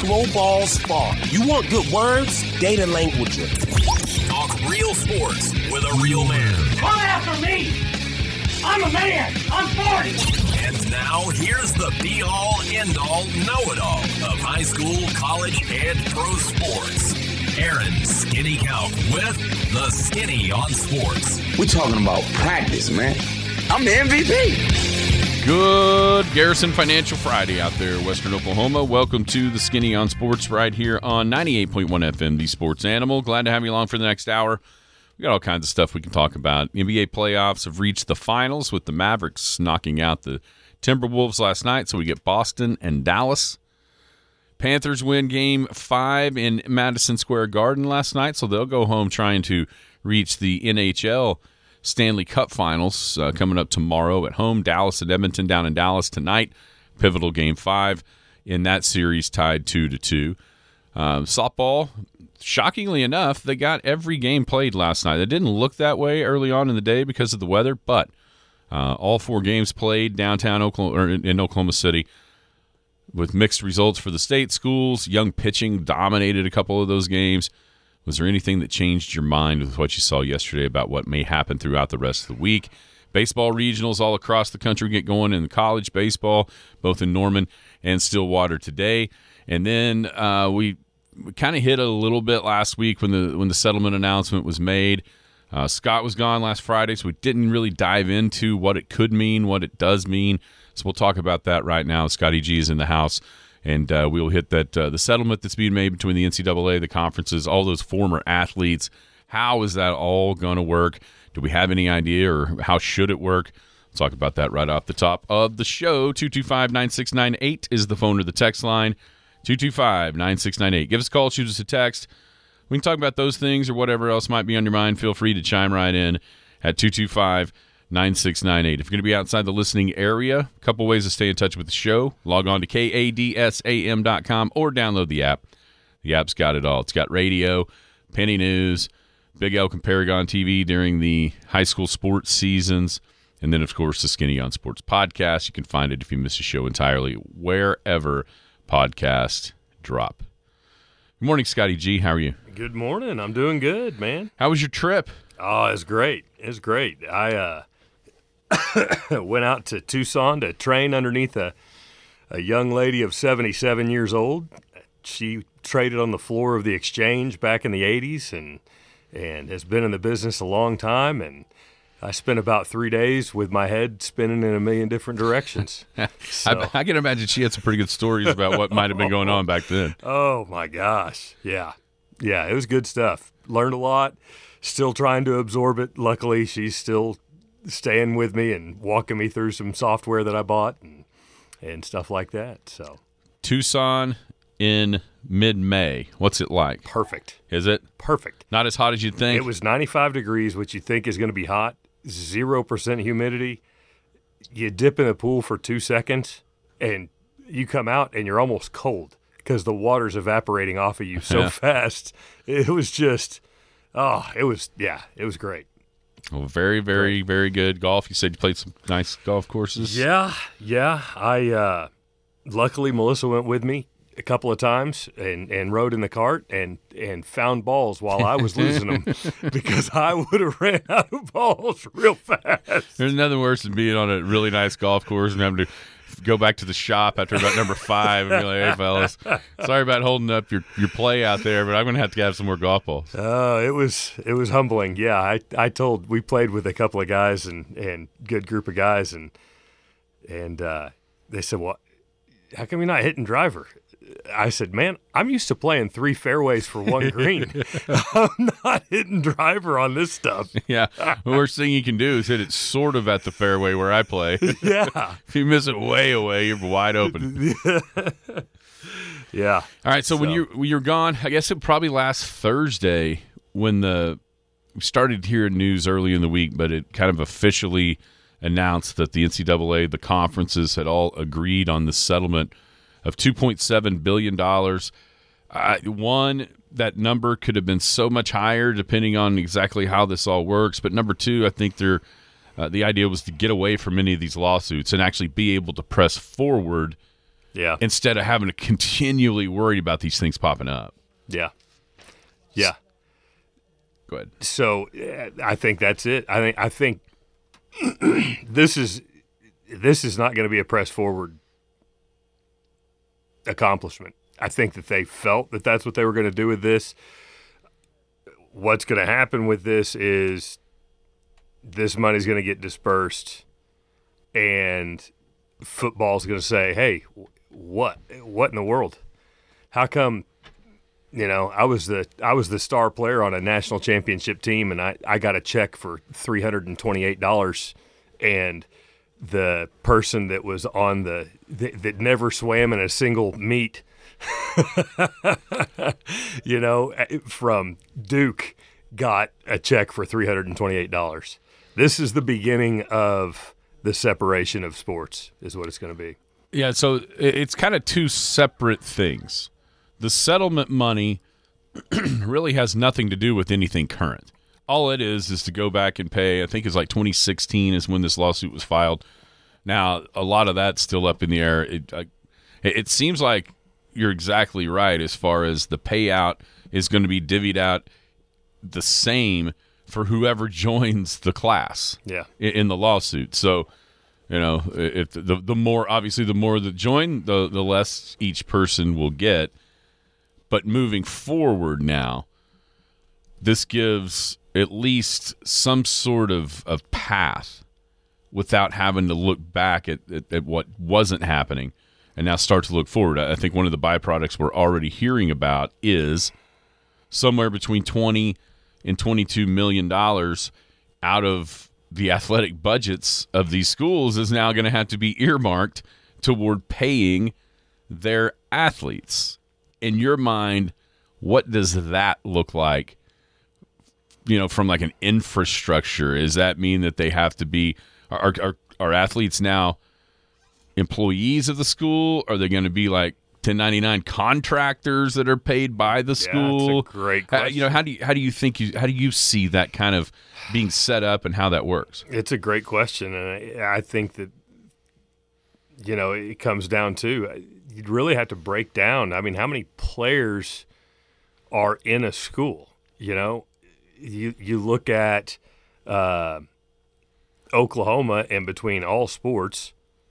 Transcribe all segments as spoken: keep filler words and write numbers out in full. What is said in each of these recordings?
throw balls far. You want good words? Data Languager. Talk real sports with a real man. Come after me! I'm a man! I'm forty! And now, here's the be-all, end-all, know-it-all of high school, college, and pro sports. Aaron Skinny Count with the Skinny on Sports. We're talking about practice, man. I'm the M V P. Good Garrison Financial Friday out there, Western Oklahoma. Welcome to the Skinny on Sports right here on ninety-eight point one F M, the Sports Animal. Glad to have you along for the next hour. We got all kinds of stuff we can talk about. N B A playoffs have reached the finals with the Mavericks knocking out the Timberwolves last night, so we get Boston and Dallas. Panthers win game five in Madison Square Garden last night, so they'll go home trying to reach the N H L Stanley Cup Finals uh, coming up tomorrow at home. Dallas and Edmonton down in Dallas tonight. Pivotal game five in that series, tied two to two. Um, softball, shockingly enough, they got every game played last night. It didn't look that way early on in the day because of the weather, but uh, all four games played downtown Oklahoma or in Oklahoma City, with mixed results for the state schools. Young pitching dominated a couple of those games. Was there anything that changed your mind with what you saw yesterday about what may happen throughout the rest of the week? Baseball regionals all across the country get going in college baseball, both in Norman and Stillwater today. And then uh, we, we kind of hit a little bit last week when the when the settlement announcement was made. Uh, Scott was gone last Friday, so we didn't really dive into what it could mean, what it does mean. So we'll talk about that right now. Scotty G is in the house, and uh, we'll hit that uh, the settlement that's being made between the N C double A, the conferences, all those former athletes. How is that all going to work? Do we have any idea, or how should it work? We'll talk about that right off the top of the show. two two five, nine six nine eight is the phone or the text line. two two five, nine six nine eight. Give us a call, shoot us a text. We can talk about those things or whatever else might be on your mind. Feel free to chime right in at two two five, nine six nine eight. If you're going to be outside the listening area, a couple ways to stay in touch with the show. Log on to K A D S A M dot com or download the app. The app's got it all. It's got radio, Penny News, Big Elk and Paragon T V during the high school sports seasons, and then, of course, the Skinny on Sports podcast. You can find it if you miss a show entirely, wherever podcasts drop. Good morning, Scotty G. How are you? Good morning. I'm doing good, man. How was your trip? Oh, it's great. It's great. I uh, went out to Tucson to train underneath a, a young lady of seventy-seven years old. She traded on the floor of the exchange back in the eighties and and has been in the business a long time. And I spent about three days with my head spinning in a million different directions. So. I, I can imagine she had some pretty good stories about what might have been going on back then. Oh, my gosh. Yeah. Yeah, it was good stuff. Learned a lot. Still trying to absorb it. Luckily, she's still staying with me and walking me through some software that I bought and, and stuff like that. So, Tucson in mid-May. What's it like? Perfect. Is it? Perfect. Not as hot as you'd think? It was ninety-five degrees, which you think is going to be hot. Zero percent humidity. You dip in the pool for two seconds, and you come out, and you're almost cold because the water's evaporating off of you so fast. It was just, oh, it was, yeah, it was great. Well, very, very, great. very good golf. You said you played some nice golf courses. Yeah, yeah. I uh, luckily Melissa went with me a couple of times and, and rode in the cart and, and found balls while I was losing them because I would have ran out of balls real fast. There's nothing worse than being on a really nice golf course and having to go back to the shop after about number five and be like, hey, fellas, sorry about holding up your, your play out there, but I'm going to have to have some more golf balls. Oh, uh, it was it was humbling. Yeah, I, I told – we played with a couple of guys and, and good group of guys, and and uh, they said, well, how come you're not hitting driver? I said, man, I'm used to playing three fairways for one green. I'm not hitting driver on this stuff. Yeah. The worst thing you can do is hit it sort of at the fairway where I play. Yeah. If you miss it way away, you're wide open. Yeah. All right. So, so when you're when you're gone, I guess it probably last Thursday when the we started hearing news early in the week, but it kind of officially announced that the N C double A, the conferences, had all agreed on the settlement of two point seven billion dollars. Uh, one, that number could have been so much higher depending on exactly how this all works. But number two, I think they're, uh, the idea was to get away from any of these lawsuits and actually be able to press forward Yeah. Instead of having to continually worry about these things popping up. Yeah. Yeah. Go ahead. So uh, I think that's it. I think I think this is this is not going to be a press forward accomplishment. I think that they felt that that's what they were going to do with this. What's going to happen with this is this money's going to get dispersed, and football's going to say, "Hey, what? What in the world? How come?" You know, I was the I was the star player on a national championship team, and I, I got a check for three hundred and twenty eight dollars, and the person that was on the that, that never swam in a single meet, you know, from Duke, got a check for three hundred and twenty eight dollars. This is the beginning of the separation of sports, is what it's going to be. Yeah, so it's kind of two separate things. The settlement money really has nothing to do with anything current. All it is is to go back and pay. I think it's like twenty sixteen is when this lawsuit was filed. Now, a lot of that's still up in the air. It, uh, it seems like you're exactly right as far as the payout is going to be divvied out the same for whoever joins the class yeah. in, in the lawsuit. So, you know, if the the more obviously the more that join, the the less each person will get. But moving forward now, this gives at least some sort of, of path without having to look back at, at, at what wasn't happening and now start to look forward. I think one of the byproducts we're already hearing about is somewhere between twenty and twenty-two million dollars out of the athletic budgets of these schools is now going to have to be earmarked toward paying their athletes. In your mind, what does that look like, you know, from like an infrastructure? Does that mean that they have to be are are, are athletes now employees of the school? Are they going to be like ten ninety-nine contractors that are paid by the school? Yeah, that's a great question. How, you know, how do you, how do you think you how do you see that kind of being set up and how that works? It's a great question, and I, I think that, you know, it comes down to you'd really have to break down. I mean, how many players are in a school? You know, you you look at uh, Oklahoma, and between all sports,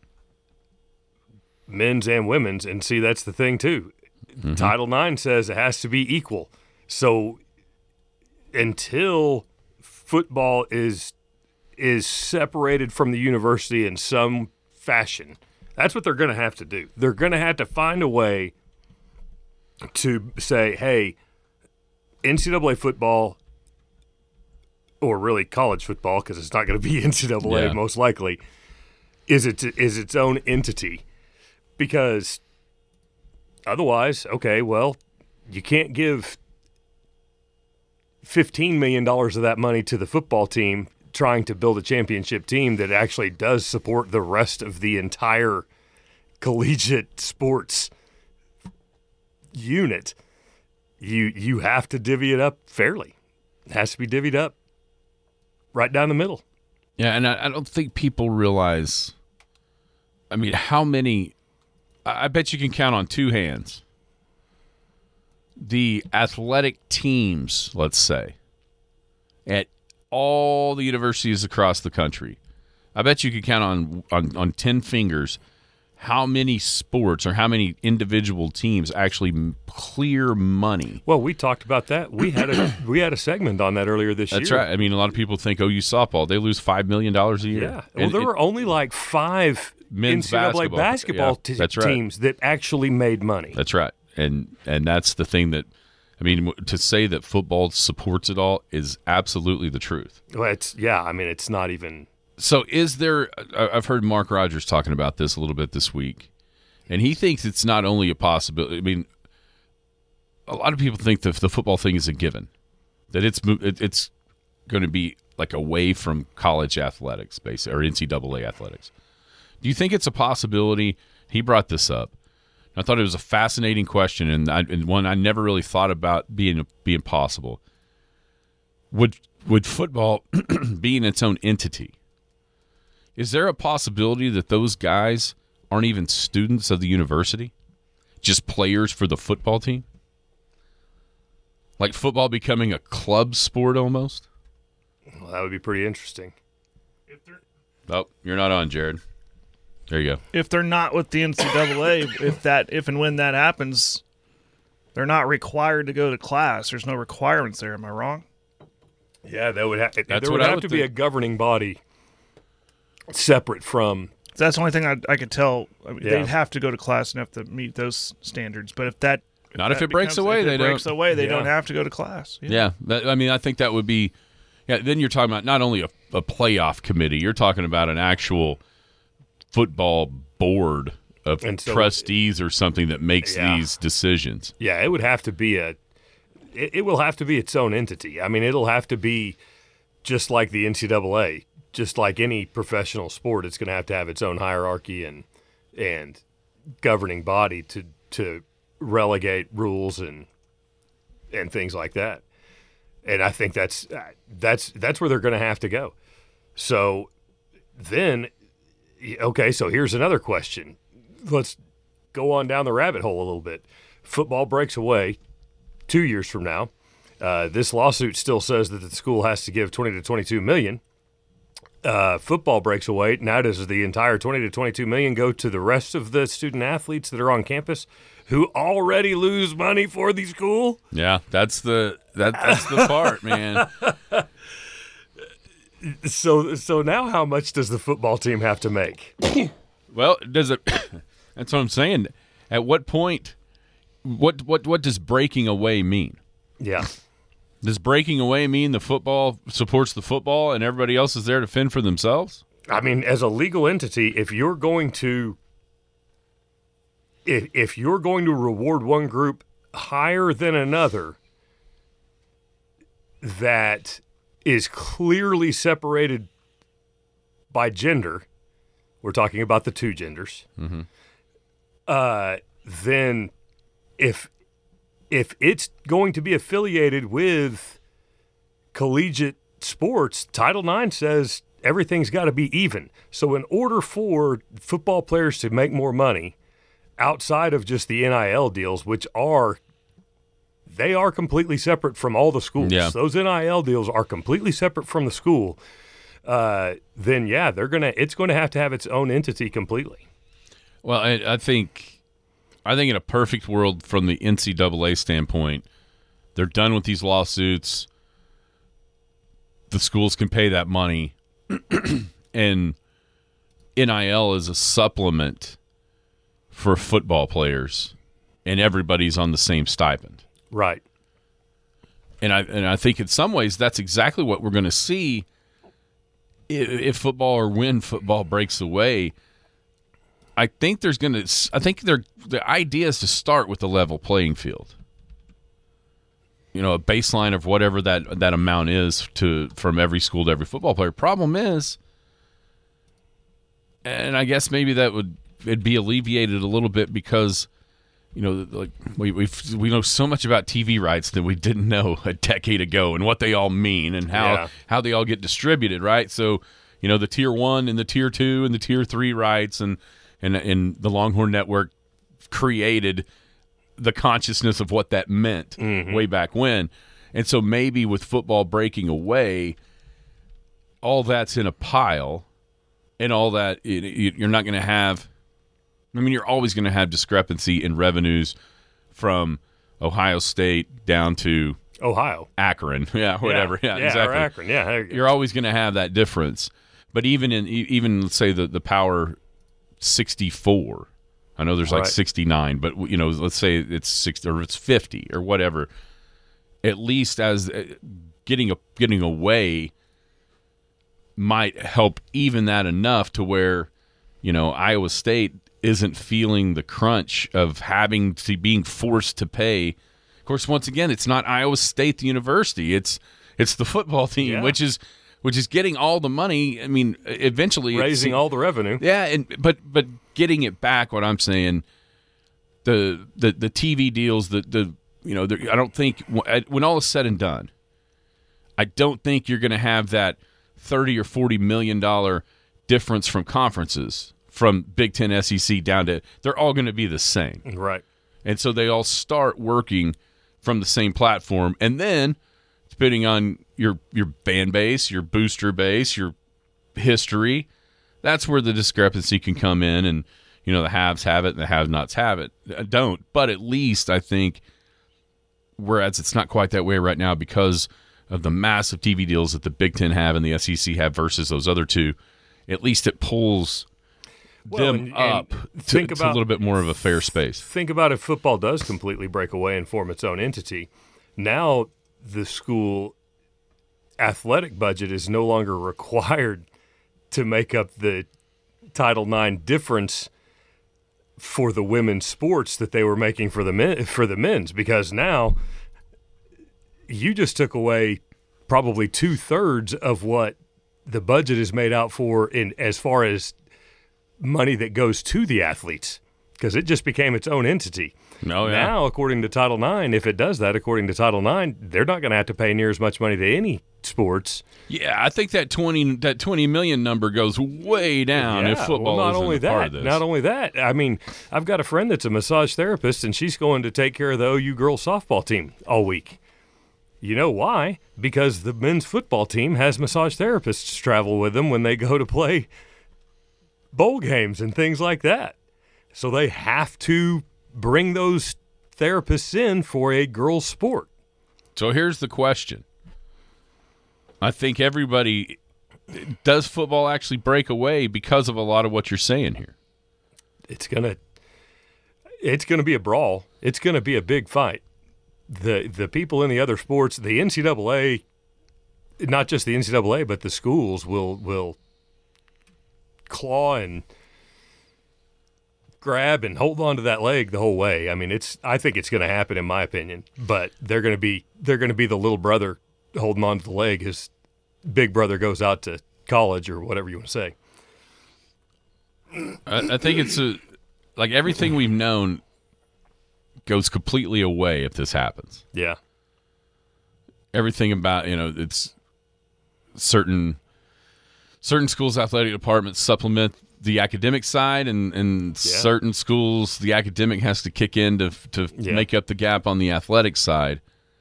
men's and women's, and see, that's the thing too. Mm-hmm. Title nine says it has to be equal. So until football is is separated from the university in some fashion, that's what they're going to have to do. They're going to have to find a way to say, hey, N C double A football, or really college football, because it's not going to be N C double A yeah. most likely, is it is its own entity. Because otherwise, okay, well, you can't give fifteen million dollars of that money to the football team trying to build a championship team that actually does support the rest of the entire collegiate sports unit. You you have to divvy it up fairly. It has to be divvied up right down the middle. Yeah, and I, I don't think people realize, I mean, how many, I bet you can count on two hands, the athletic teams, let's say, at all the universities across the country. I bet you could count on, on, on ten fingers how many sports or how many individual teams actually clear money. Well, we talked about that. We had a we had a segment on that earlier this That's year. That's right. I mean, a lot of people think O U softball, they lose five million dollars a year. Yeah. Well, and there it, were only like five men's N C double A basketball, basketball yeah, t- that's right. teams that actually made money. That's right. And and that's the thing that, I mean, to say that football supports it all is absolutely the truth. Well, it's yeah. I mean, it's not even. So is there – I've heard Mark Rogers talking about this a little bit this week, and he thinks it's not only a possibility – I mean, a lot of people think that the football thing is a given, that it's it's going to be like away from college athletics, basically, or N C double A athletics. Do you think it's a possibility – he brought this up. I thought it was a fascinating question, and, I, and one I never really thought about being being possible. Would would football being its own entity – is there a possibility that those guys aren't even students of the university, just players for the football team? Like football becoming a club sport almost? Well, that would be pretty interesting. Oh, you're not on, Jared. There you go. If they're not with the N C double A, if that, if and when that happens, they're not required to go to class. There's no requirements there. Am I wrong? Yeah, that would have. That's there what would I have would to be a think. governing body separate from. That's the only thing I, I could tell. I mean, Yeah. They'd have to go to class and have to meet those standards. But if that Not if that it breaks becomes- away, if they it don't. breaks away, they Yeah. don't have to go to class. Yeah, that, I mean, I think that would be. Yeah, then you're talking about not only a, a playoff committee, you're talking about an actual football board of And so- trustees or something that makes Yeah. these decisions. Yeah, it would have to be a. It, it will have to be its own entity. I mean, it'll have to be just like the N C double A, just like any professional sport. It's going to have to have its own hierarchy and and governing body to to relegate rules and and things like that. And I think that's that's that's where they're going to have to go. So then, okay, so here's another question. Let's go on down the rabbit hole a little bit. Football breaks away two years from now. Uh, this lawsuit still says that the school has to give twenty to twenty-two million. Uh, football breaks away. Now does the entire twenty to twenty-two million go to the rest of the student athletes that are on campus who already lose money for the school? Yeah, that's the that that's the part, man. So so now how much does the football team have to make? Well, does it? That's what I'm saying. At what point? What what what does breaking away mean? Yeah. Does breaking away mean the football supports the football and everybody else is there to fend for themselves? I mean, as a legal entity, if you're going to if if you're going to reward one group higher than another that is clearly separated by gender, we're talking about the two genders, Mm-hmm. uh, then if if it's going to be affiliated with collegiate sports, Title nine says everything's got to be even. So in order for football players to make more money outside of just the N I L deals, which are they are completely separate from all the schools. Yeah. Those N I L deals are completely separate from the school. Uh, then yeah, they're gonna. It's going to have to have its own entity completely. Well, I, I think, I think in a perfect world, from the N C double A standpoint, they're done with these lawsuits. The schools can pay that money, and N I L is a supplement for football players, and everybody's on the same stipend. Right. And I and I think in some ways that's exactly what we're going to see if, if football or when football breaks away. I think there's going to. I think they're, the idea is to start with a level playing field. You know, a baseline of whatever that that amount is to from every school to every football player. Problem is, and I guess maybe that would it'd be alleviated a little bit because, you know, like we we we know so much about T V rights that we didn't know a decade ago and what they all mean and how Yeah. how they all get distributed, right? So, you know, the tier one and the tier two and the tier three rights and and and the Longhorn Network created the consciousness of what that meant way back when. And so maybe with football breaking away, all that's in a pile and all that it, it, you're not going to have. I mean, you're always going to have discrepancy in revenues from Ohio State down to Ohio. Akron. Yeah, whatever. Yeah, yeah, exactly. Or Akron. Yeah, there you go. You're always going to have that difference. But even in e- even let's say the the power sixty-four, I know there's like Right. sixty-nine, but you know, let's say it's sixty or it's fifty or whatever. At least as uh, getting a getting away might help even that enough to where, you know, Iowa State isn't feeling the crunch of having to being forced to pay. Of course, once again, it's not Iowa State the university. It's it's the football team, Yeah. which is which is getting all the money. I mean, eventually Raising it's, all the revenue. yeah, and but but getting it back. What I'm saying, the the the T V deals, the the you know, the, I don't think when all is said and done, I don't think you're going to have that thirty or forty million dollar difference from conferences from Big Ten, S E C down to – they're all going to be the same. Right. And so they all start working from the same platform. And then, depending on your your fan base, your booster base, your history, that's where the discrepancy can come in. And, you know, the haves have it and the have-nots have it. Don't. But at least I think, whereas it's not quite that way right now because of the massive T V deals that the Big Ten have and the S E C have versus those other two, at least it pulls well, them and, up and to, think to about, a little bit more of a fair space. Think about if football does completely break away and form its own entity. Now the school athletic budget is no longer required to make up the Title nine difference for the women's sports that they were making for the men, for the men's, because now you just took away probably two thirds of what the budget is made out for in as far as money that goes to the athletes, because it just became its own entity. Oh, yeah. Now, according to Title nine, if it does that, according to Title nine, they're not going to have to pay near as much money to any sports. Yeah, I think that twenty that twenty million number goes way down yeah, if football well, not isn't only a that, part of this. Not only that, I mean, I've got a friend that's a massage therapist, and she's going to take care of the O U girls softball team all week. You know why? Because the men's football team has massage therapists travel with them when they go to play bowl games and things like that. So they have to bring those therapists in for a girls' sport. So here's the question. I think everybody – does football actually break away because of a lot of what you're saying here? It's gonna it's gonna be a brawl. It's gonna be a big fight. The the people in the other sports, the N C double A, not just the N C double A, but the schools will will claw and grab and hold on to that leg the whole way. I mean, it's I think it's going to happen in my opinion, but they're going to be they're going to be the little brother holding on to the leg as big brother goes out to college or whatever you want to say. I, I think it's a, like everything we've known goes completely away if this happens. Yeah. Everything about, you know, it's certain certain schools' athletic departments supplement the academic side, and, and yeah. certain schools, the academic has to kick in to to yeah. make up the gap on the athletic side.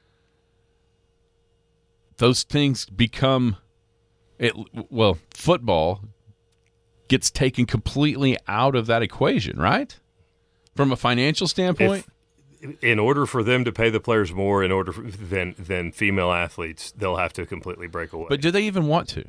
Those things become, it. well, football gets taken completely out of that equation, right? From a financial standpoint? If, in order for them to pay the players more in order for, than, than female athletes, they'll have to completely break away. But do they even want to?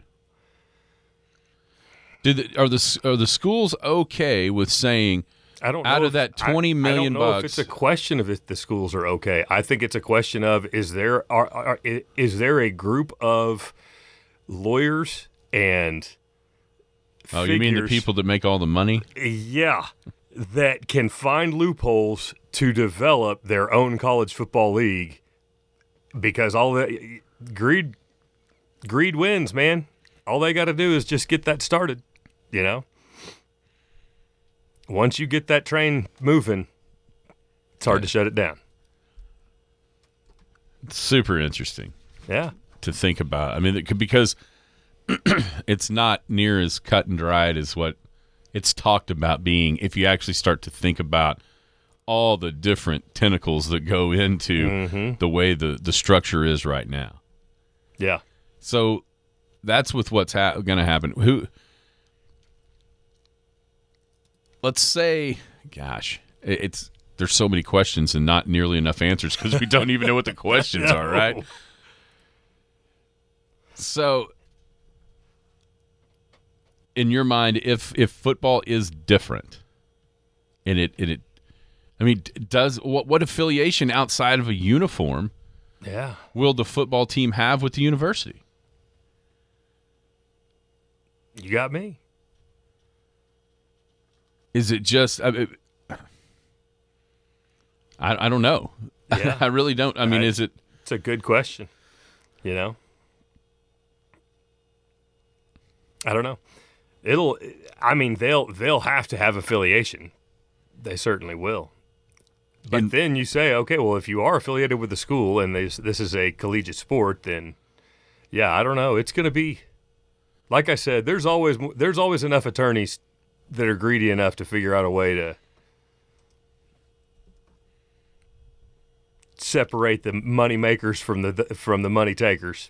Do the, are the are the schools okay with saying, I don't know out if, of that twenty I, million I don't know bucks? If it's a question of if the schools are okay. I think it's a question of is there are, are is there a group of lawyers and oh, figures, you mean the people that make all the money? Yeah, that can find loopholes to develop their own college football league, because all that greed greed wins, man. All they got to do is just get that started. You know, once you get that train moving, it's hard to shut it down. It's super interesting. Yeah. To think about. I mean, it could, because it's not near as cut and dried as what it's talked about being if you actually start to think about all the different tentacles that go into mm-hmm. the way the, the structure is right now. Yeah. So that's with what's ha- going to happen. Who? Let's say, gosh, it's there's so many questions and not nearly enough answers because we don't even know what the questions no. are, right? So, in your mind, if if football is different, and it and it, I mean, does what what affiliation outside of a uniform, yeah, will the football team have with the university? You got me. Is it just? I, mean, I, I don't know. Yeah. I really don't. I mean, I, is it? It's a good question. You know, I don't know. It'll. I mean, they'll they'll have to have affiliation. They certainly will. But And- then you say, okay, well, if you are affiliated with the school and this this is a collegiate sport, then yeah, I don't know. It's going to be, like I said, there's always there's always enough attorneys that are greedy enough to figure out a way to separate the money makers from the from the money takers.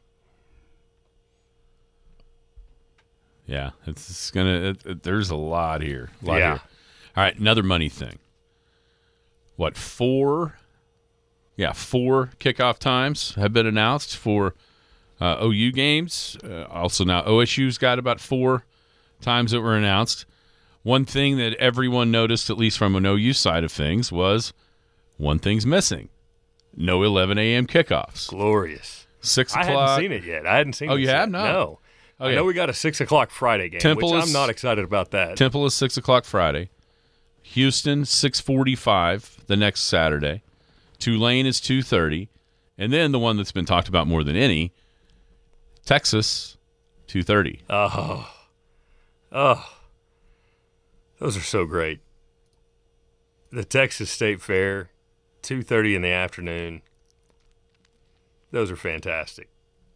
Yeah, it's, it's gonna. It, it, there's a lot here. A lot Yeah. here. All right, another money thing. What four? Yeah, four kickoff times have been announced for uh, O U games. Uh, also now O S U's got about four times that were announced. One thing that everyone noticed, at least from an O U side of things, was one thing's missing: no eleven a.m. kickoffs. Glorious. Six I o'clock. hadn't seen it yet. I hadn't seen Oh, this you yet. have not? No. Okay. I know we got a six o'clock Friday game, Temple which is- I'm not excited about that. Temple is six o'clock Friday. Houston six forty-five the next Saturday. Tulane is two thirty, and then the one that's been talked about more than any, Texas, two thirty. Oh, oh, those are so great. The Texas State Fair, two thirty in the afternoon. Those are fantastic.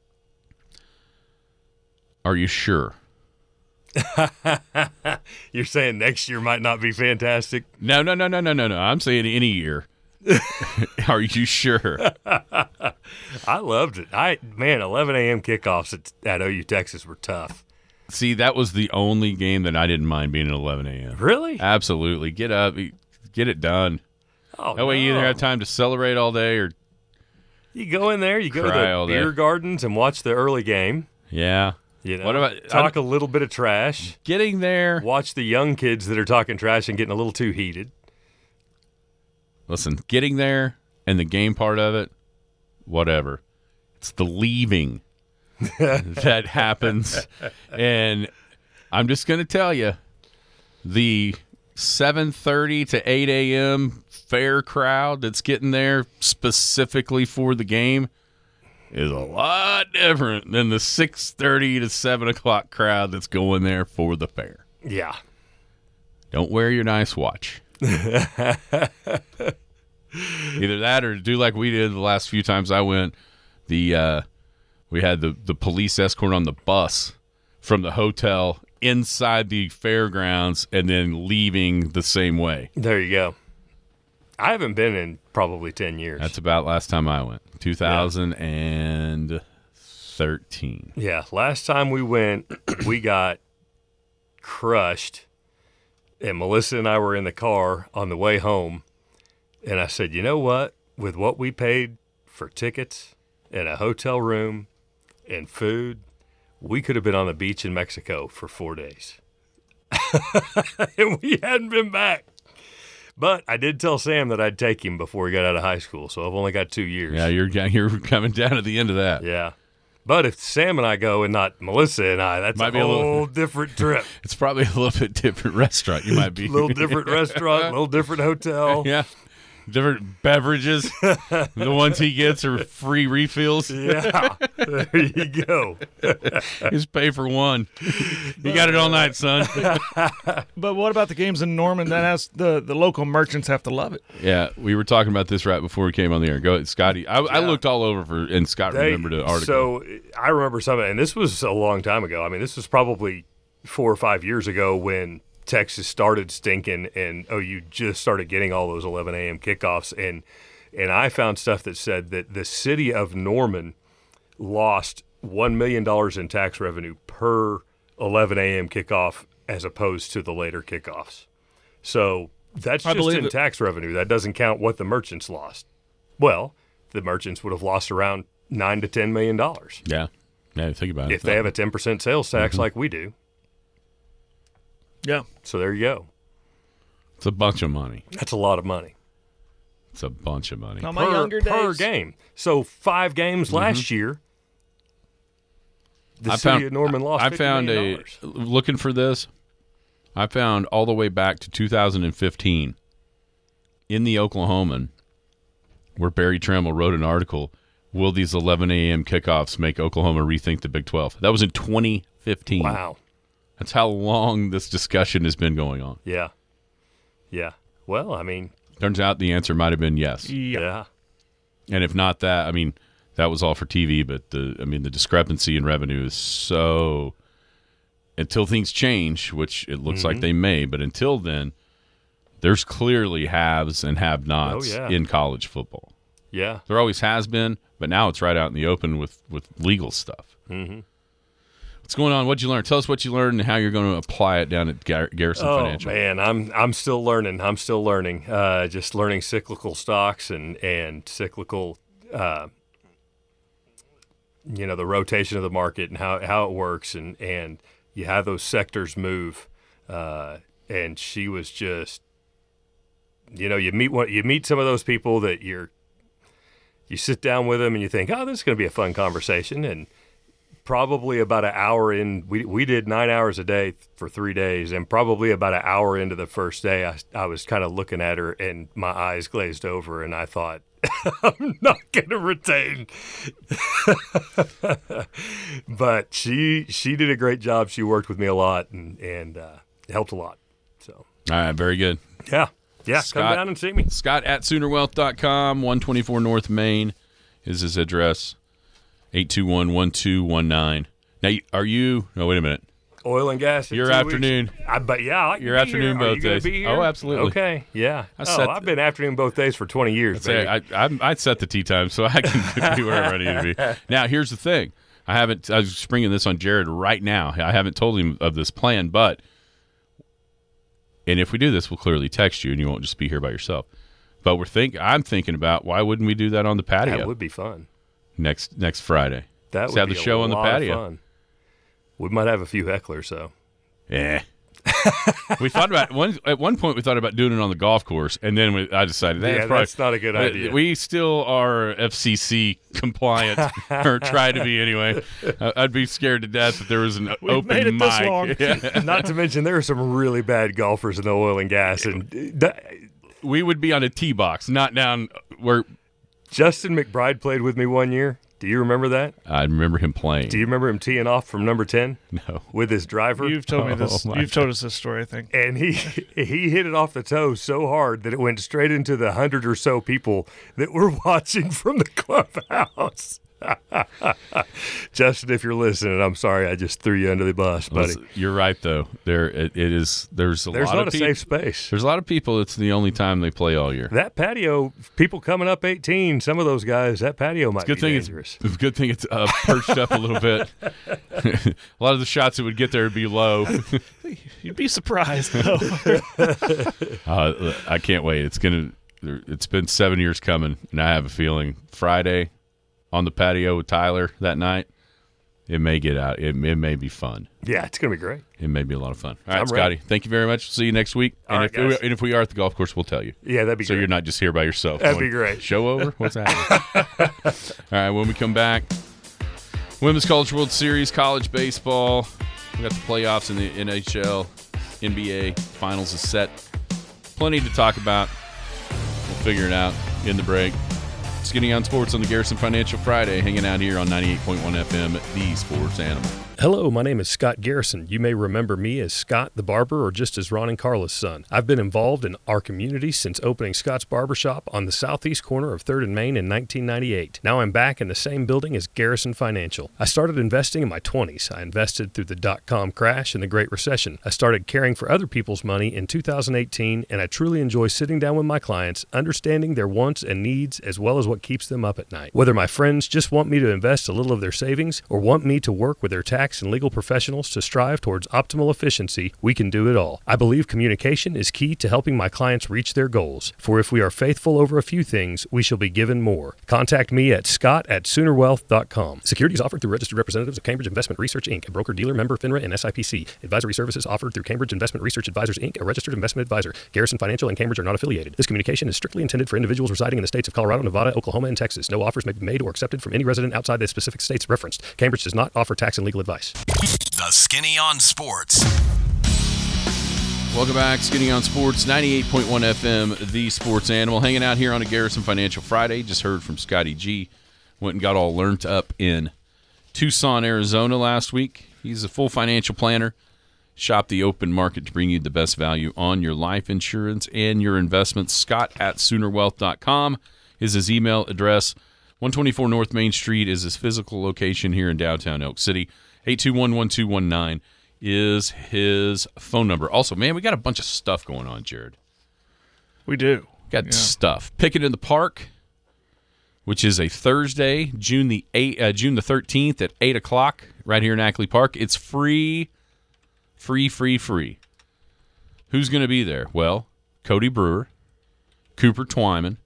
Are you sure? You're saying next year might not be fantastic? No, no, no, no, no, no, no. I'm saying any year. Are you sure? I loved it. I man, eleven a.m. kickoffs at, at O U Texas were tough. See, that was the only game that I didn't mind being at eleven a.m. Really? Absolutely. Get up, get it done. Oh, That way you either no. have time to celebrate all day or, You go in there, you go to Cry the all day. beer gardens and watch the early game. yeah. You know, What about- talk a little bit of trash? Getting there. Watch the young kids that are talking trash and getting a little too heated. Listen, getting there and the game part of it, whatever. It's the leaving that happens. And I'm just going to tell you, the seven thirty to eight a.m. fair crowd that's getting there specifically for the game is a lot different than the six thirty to seven o'clock crowd that's going there for the fair. Yeah. Don't wear your nice watch. Either that or do like we did the last few times I went. The uh, we had the, the police escort on the bus from the hotel inside the fairgrounds and then leaving the same way. There you go. I haven't been in probably ten years. That's about last time I went, two thousand thirteen. Yeah, last time we went, we got crushed, and Melissa and I were in the car on the way home, and I said, you know what? With what we paid for tickets and a hotel room and food, we could have been on the beach in Mexico for four days. And we hadn't been back. But I did tell Sam that I'd take him before he got out of high school, so I've only got two years. Yeah, you're you're coming down to the end of that. Yeah. But if Sam and I go and not Melissa and I, that's Might a be a whole little- different trip. It's probably a little bit different restaurant. You might be A little different restaurant, a little different hotel. Yeah. Different beverages. The ones he gets are free refills. Yeah. There you go. Just pay for one. You got it all night, son. But what about the games in Norman? That has the, the local merchants have to love it. Yeah, we were talking about this right before we came on the air. Go ahead, Scotty. I, I looked all over for, and Scott They- remembered an article. So I remember something, and this was a long time ago. I mean, this was probably four or five years ago when Texas started stinking and O U just started getting all those eleven a.m. kickoffs. And and I found stuff that said that the city of Norman lost one million dollars in tax revenue per eleven a.m. kickoff as opposed to the later kickoffs. So that's I just believe in it. tax revenue. That doesn't count what the merchants lost. Well, the merchants would have lost around nine to ten million dollars yeah. Yeah, think about it. if they have a ten percent sales tax Mm-hmm. like we do. Yeah. So there you go. It's a bunch of money. That's a lot of money It's a bunch of money. On my per, younger per days, game. So five games last year, the Mm-hmm. I city found, of Norman lost I fifty found million a dollars. looking for this. I found all the way back to two thousand fifteen in the Oklahoman, where Barry Trammell wrote an article. Will these eleven a.m. kickoffs make Oklahoma rethink the Big twelve? That was in twenty fifteen. Wow. That's how long this discussion has been going on. Yeah. Yeah. Well, I mean, Turns out the answer might have been yes. yeah. yeah. And if not that, I mean, that was all for T V, but the I mean the discrepancy in revenue is so until things change, which it looks Mm-hmm. like they may, but until then, there's clearly haves and have-nots Oh, yeah. in college football. Yeah. There always has been, but now it's right out in the open with, with legal stuff. Mm-hmm. What's going on? What'd you learn? Tell us what you learned and how you're going to apply it down at Gar- Garrison Oh Financial. man, I'm I'm still learning. I'm still learning. Uh, just learning cyclical stocks and and cyclical, uh, you know, the rotation of the market and how how it works and and you have those sectors move. Uh, and she was just, you know, you meet one, you meet some of those people that you're, you sit down with them and you think, oh, this is going to be a fun conversation. And probably about an hour in, we we did nine hours a day for three days, and probably about an hour into the first day, I, I was kind of looking at her, and my eyes glazed over, and I thought, I'm not going to retain. But she she did a great job. She worked with me a lot, and and uh, helped a lot. So All right, very good. yeah, yeah, Scott- come down and see me. Scott at Sooner Wealth dot com, one twenty-four North Main is his address, eight two one, one two one nine. Now, you- are you – no, wait a minute. Oil and gas. in Your two afternoon. Weeks. I, but yeah, I can Your be afternoon here. Are both you gonna days. Be here? Oh, absolutely. Okay, yeah. I oh, set I've the- been afternoon both days for twenty years. Say, Baby. I, I, I'd set the tea time so I can be wherever I need to be. Now, here's the thing. I haven't – I was springing this on Jared right now. I haven't told him of this plan, but – and if we do this, we'll clearly text you and you won't just be here by yourself. But we're think I'm thinking about why wouldn't we do that on the patio That would be fun. next next Friday? That Let's would have be the a show on the lot of patio. fun. We might have a few hecklers, though. Yeah. we thought about one at one point. We thought about doing it on the golf course, and then we, I decided that's, Yeah, probably, that's not a good uh, idea. We still are F C C compliant, or try to be anyway. Uh, I'd be scared to death if there was an We've open made it mic. this long. Yeah. Not to mention, there are some really bad golfers in the oil and gas. And that, We would be on a tee box, not down where. Justin McBride played with me one year. Do you remember that? I remember him playing. Do you remember him teeing off from number ten No. with his driver? You've told me this. Oh, my You've told us this story, I think. and he he hit it off the toe so hard that it went straight into the hundred or so people that were watching from the clubhouse. Justin, if you're listening, I'm sorry I just threw you under the bus, buddy. Listen, you're right though. There it, it is. There's a There's lot not of a people. safe space. There's a lot of people. It's the only time they play all year. That patio, people coming up eighteen, some of those guys, that patio might Good be thing dangerous. it's, it's a good thing it's uh, perched up a little bit. A lot of the shots that would get there would be low. You'd be surprised, though. uh, I can't wait. It's gonna. It's been seven years coming, and I have a feeling Friday on the patio with Tyler that night, it may get out. It, it may be fun. Yeah, it's going to be great. It may be a lot of fun. All right, I'm Scotty. ready. Thank you very much. See you next week. All and, right, if we, guys. and if we are at the golf course, we'll tell you. Yeah, that'd be So great. you're not just here by yourself. That'd going, be great. Show over? What's happening? All right, when we come back, Women's College World Series, college baseball. We got the playoffs in the N H L, N B A finals is set. Plenty to talk about. We'll figure it out in the break. Skinny on Sports on the Garrison Financial Friday, hanging out here on ninety-eight point one F M, the Sports Animal. Hello, my name is Scott Garrison. You may remember me as Scott the Barber or just as Ron and Carla's son. I've been involved in our community since opening Scott's Barbershop on the southeast corner of third and Main in nineteen ninety-eight. Now I'm back in the same building as Garrison Financial. I started investing in my twenties. I invested through the dot-com crash and the Great Recession. I started caring for other people's money in two thousand eighteen, and I truly enjoy sitting down with my clients, understanding their wants and needs as well as what keeps them up at night. Whether my friends just want me to invest a little of their savings or want me to work with their tax and legal professionals to strive towards optimal efficiency, we can do it all. I believe communication is key to helping my clients reach their goals. For if we are faithful over a few things, we shall be given more. Contact me at scott at sooner wealth dot com. Securities offered through registered representatives of Cambridge Investment Research, Incorporated, a broker-dealer member FINRA and S I P C. Advisory services offered through Cambridge Investment Research Advisors, Incorporated, a registered investment advisor. Garrison Financial and Cambridge are not affiliated. This communication is strictly intended for individuals residing in the states of Colorado, Nevada, Oklahoma, and Texas. No offers may be made or accepted from any resident outside the specific states referenced. Cambridge does not offer tax and legal advice. The Skinny on Sports. Welcome back, Skinny on Sports, ninety-eight point one F M, the Sports Animal. Hanging out here on a Garrison Financial Friday. Just heard from Scotty G. Went and got all learned up in Tucson, Arizona last week. He's a full financial planner. Shop the open market to bring you the best value on your life insurance and your investments. Scott at sooner wealth dot com is his email address. one twenty-four North Main Street is his physical location here in downtown Elk City. eight two one, one two one nine is his phone number. Also, man, we got a bunch of stuff going on, Jared. We do. Got yeah. stuff. Pick It in the Park, which is a Thursday, June the eighth, uh, June the thirteenth at eight o'clock right here in Ackley Park. It's free, free, free, free. Who's going to be there? Well, Cody Brewer, Cooper Twyman,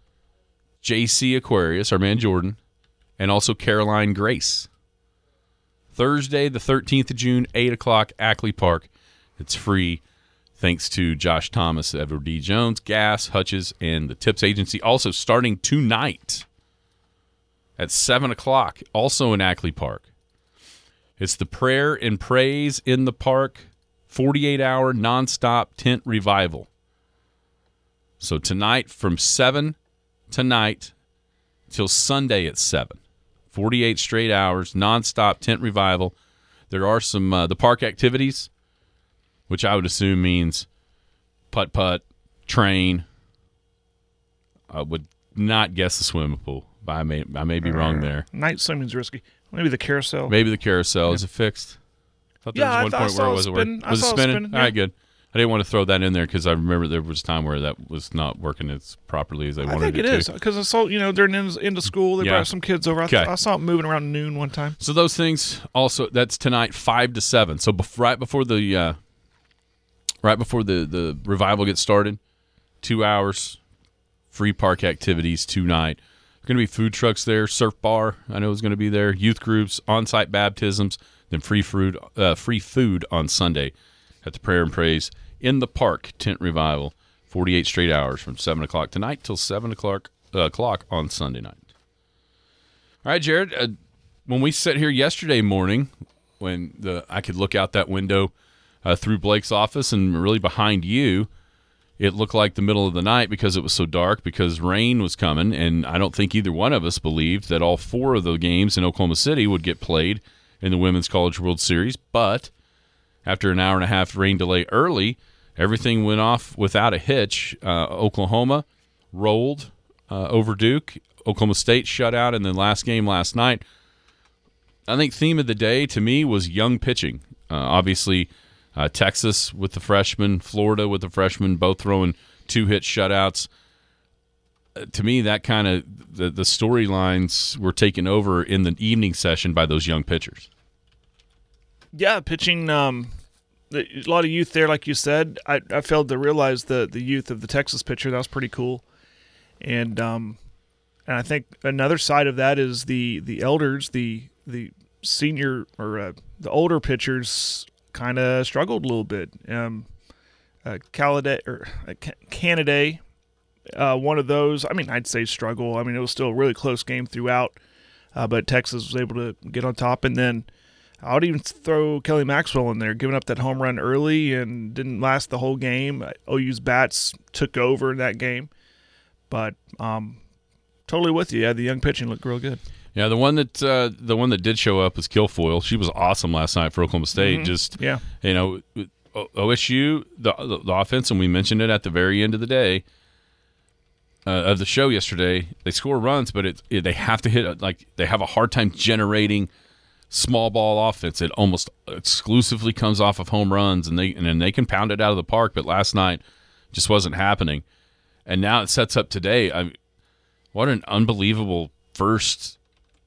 J C Aquarius, our man Jordan, and also Caroline Grace. Thursday, the thirteenth of June, eight o'clock, Ackley Park. It's free, thanks to Josh Thomas, Edward D. Jones, Gas, Hutches, and the Tips Agency. Also starting tonight at seven o'clock, also in Ackley Park. It's the Prayer and Praise in the Park, forty-eight hour nonstop tent revival. So tonight from seven tonight till Sunday at seven. forty-eight straight hours, nonstop tent revival. There are some uh, the park activities, which I would assume means putt-putt, train. I would not guess the swimming pool. But I may I may be wrong there. Night swimming's risky. Maybe the carousel. Maybe the carousel. Is it fixed? I thought there Yeah, I was one thought I point saw where it it wasn't spin. working. I Was it saw it spinning? spinning, All right, yeah. good. I didn't want to throw that in there because I remember there was a time where that was not working as properly as I I wanted think it it to. is because I saw, you know, during into, into school, they Yeah. brought some kids over. I, Okay. I saw it moving around noon one time. So those things also, that's tonight five to seven. So bef- right before the uh, right before the, the revival gets started, two hours, free park activities tonight. There's going to be food trucks there, surf bar, I know is going to be there, youth groups, on-site baptisms, then free food, uh, free food on Sunday at the Prayer and Praise in the Park tent revival, forty-eight straight hours from seven o'clock tonight till seven o'clock uh, o'clock on Sunday night. All right, Jared, uh, when we sat here yesterday morning, when the I could look out that window uh, through Blake's office and really behind you, it looked like the middle of the night because it was so dark, because rain was coming, and I don't think either one of us believed that all four of the games in Oklahoma City would get played in the Women's College World Series. But after an hour and a half rain delay early, everything went off without a hitch. Uh, Oklahoma rolled uh, over Duke. Oklahoma State shut out in the last game last night. I think theme of the day to me was young pitching. Uh, obviously, uh, Texas with the freshmen, Florida with the freshmen, both throwing two-hit shutouts. Uh, to me, that kind of the, the storylines were taken over in the evening session by those young pitchers. Yeah, pitching. Um, a lot of youth there, like you said. I, I failed to realize the the youth of the Texas pitcher. That was pretty cool, and um, and I think another side of that is the the elders, the the senior or uh, the older pitchers kind of struggled a little bit. Um, uh, Callada or uh, Canaday, uh, one of those. I mean, I'd say struggle. I mean, it was still a really close game throughout, uh, but Texas was able to get on top, and then I would even throw Kelly Maxwell in there, giving up that home run early and didn't last the whole game. O U's bats took over in that game. But um, totally with you. Yeah, the young pitching looked real good. Yeah, the one that uh, the one that did show up was Kilfoyle. She was awesome last night for Oklahoma State. Mm-hmm. Just yeah, you know, O S U the, the the offense, and we mentioned it at the very end of the day uh, of the show yesterday. They score runs, but it, it they have to hit like they have a hard time generating small ball offense. It almost exclusively comes off of home runs, and they and then they can pound it out of the park. But last night just wasn't happening, and now it sets up today. I what an unbelievable first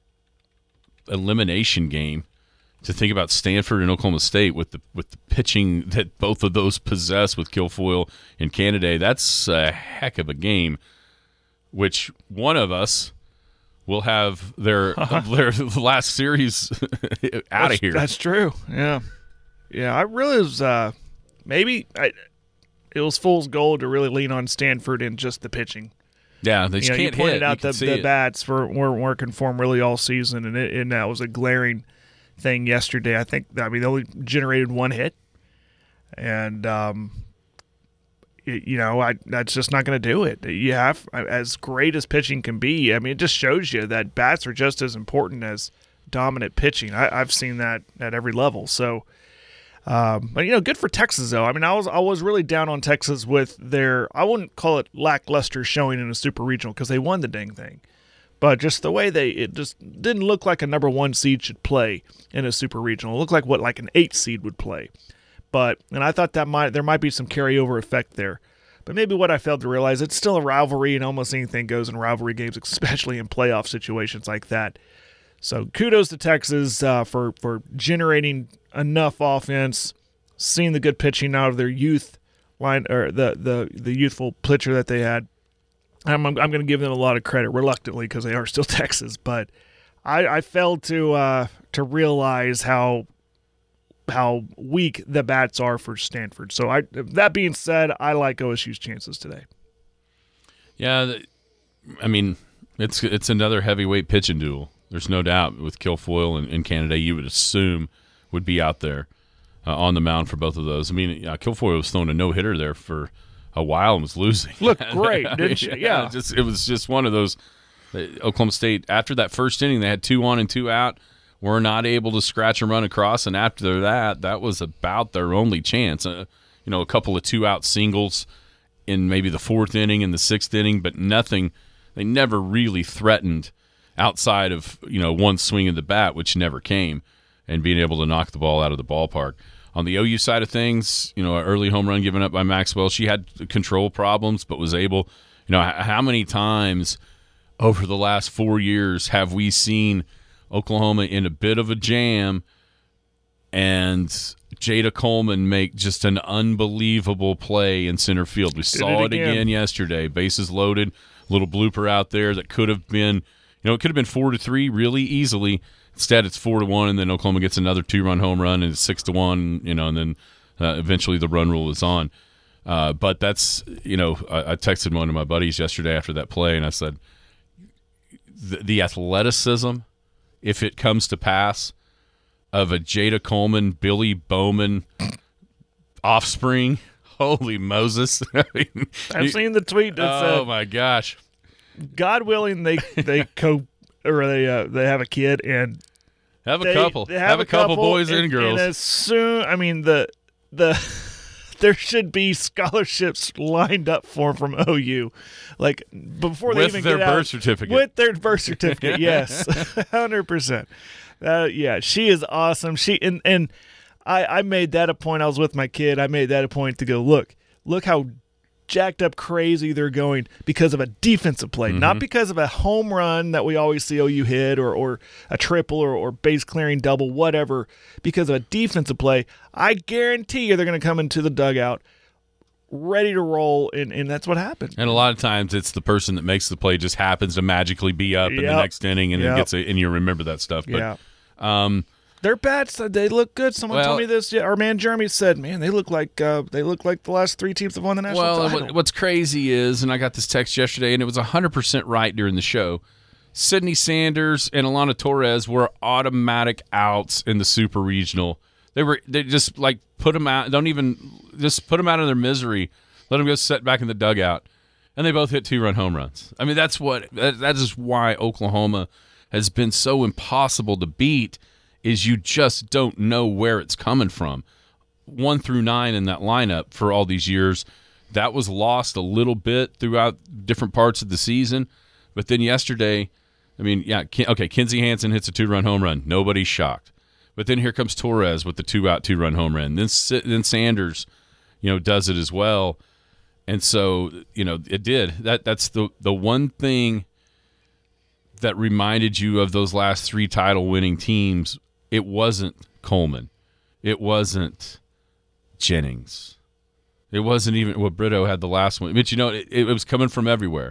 elimination game to think about Stanford and Oklahoma State with the with the pitching that both of those possess with Kilfoyle and Canaday. That's a heck of a game, which one of us will have their their last series out of here. That's true. Yeah, yeah. I really was uh, maybe I, it was fool's gold to really lean on Stanford and just the pitching. Yeah, they just you know, can't you pointed hit. out You the, can the see it. bats for, weren't working for them really all season, and it, and that was a glaring thing yesterday. I think I mean they only generated one hit, and um, it, you know I that's just not going to do it. You have as great as pitching can be. I mean, it just shows you that bats are just as important as dominant pitching. I, I've seen that at every level. So. Um, but you know, good for Texas though. I mean, I was I was really down on Texas with their I wouldn't call it lackluster showing in a super regional because they won the dang thing, But just the way they, it just didn't look like a number one seed should play in a super regional. It looked like what like an eight seed would play. But, and I thought that might, there might be some carryover effect there. But maybe what I failed to realize, it's still a rivalry, and almost anything goes in rivalry games, especially in playoff situations like that. So kudos to Texas uh, for, for generating enough offense, seeing the good pitching out of their youth line, or the, the, the youthful pitcher that they had. I'm, I'm going to give them a lot of credit reluctantly because they are still Texas, but I, I failed to uh, to realize how how weak the bats are for Stanford. So I, that being said, I like O S U's chances today. Yeah, I mean it's it's another heavyweight pitching duel. There's no doubt with Kilfoyle and, and Canada, you would assume would be out there uh, on the mound for both of those. I mean, yeah, Kilfoyle was throwing a no hitter there for a while and was losing. Looked great, didn't she? Yeah, yeah. Just, it was just one of those. Oklahoma State, after that first inning, they had two on and two out, were not able to scratch and run across, and after that, that was about their only chance. Uh, you know, a couple of two-out singles in maybe the fourth inning and the sixth inning, but nothing. They never really threatened outside of, you know, one swing of the bat, which never came, and being able to knock the ball out of the ballpark. On the O U side of things, you know, an early home run given up by Maxwell. She had control problems, but was able, you know, how many times over the last four years have we seen Oklahoma in a bit of a jam and Jada Coleman make just an unbelievable play in center field? We saw it, it again. again yesterday. Bases loaded, little blooper out there that could have been, you know, it could have been four to three really easily. Instead, it's four to one, and then Oklahoma gets another two-run home run, and it's six to one. You know, and then uh, eventually the run rule is on. Uh, but that's, you know, I, I texted one of my buddies yesterday after that play, and I said, the, the athleticism, if it comes to pass, of a Jada Coleman, Billy Bowman offspring, holy Moses! I mean, I've you, seen the tweet that said, "Oh my gosh, God willing, they they co or they uh, they have a kid and." Have a They, couple. they have, have a couple, couple boys and, and girls. And as soon, I mean, the the there should be scholarships lined up for from O U, like before they with even their get birth out, certificate. With their birth certificate, yes, hundred percent. Uh, yeah, she is awesome. She and and I I made that a point. I was with my kid. I made that a point to go look look how jacked up crazy they're going because of a defensive play, mm-hmm. not because of a home run that we always see O U hit or, or a triple or, or base clearing double, whatever, because of a defensive play. I guarantee you they're going to come into the dugout ready to roll, and, and that's what happened. And a lot of times it's the person that makes the play just happens to magically be up yep. in the next inning and yep. it gets a, and you remember that stuff. But, yeah. Um, Their bats, they look good. Someone well, told me this. Our man Jeremy said, "Man, they look like uh, they look like the last three teams have won the national well, title." Well, what's crazy is, and I got this text yesterday, and it was one hundred percent right during the show, Sydney Sanders and Alana Torres were automatic outs in the Super Regional. They were they just, like, put them out. Don't even – just put them out of their misery. Let them go sit back in the dugout. And they both hit two-run home runs. I mean, that's what that, – that is why Oklahoma has been so impossible to beat, is you just don't know where it's coming from. One through nine in that lineup for all these years, that was lost a little bit throughout different parts of the season. But then yesterday, I mean, yeah, okay, Kinsey Hansen hits a two-run home run. Nobody's shocked. But then here comes Torres with the two-out, two-run home run. Then then Sanders, you know, does it as well. And so, you know, it did. That that's the the one thing that reminded you of those last three title-winning teams. It wasn't Coleman. It wasn't Jennings. It wasn't even well, Brito had the last one. But, you know, it, it was coming from everywhere.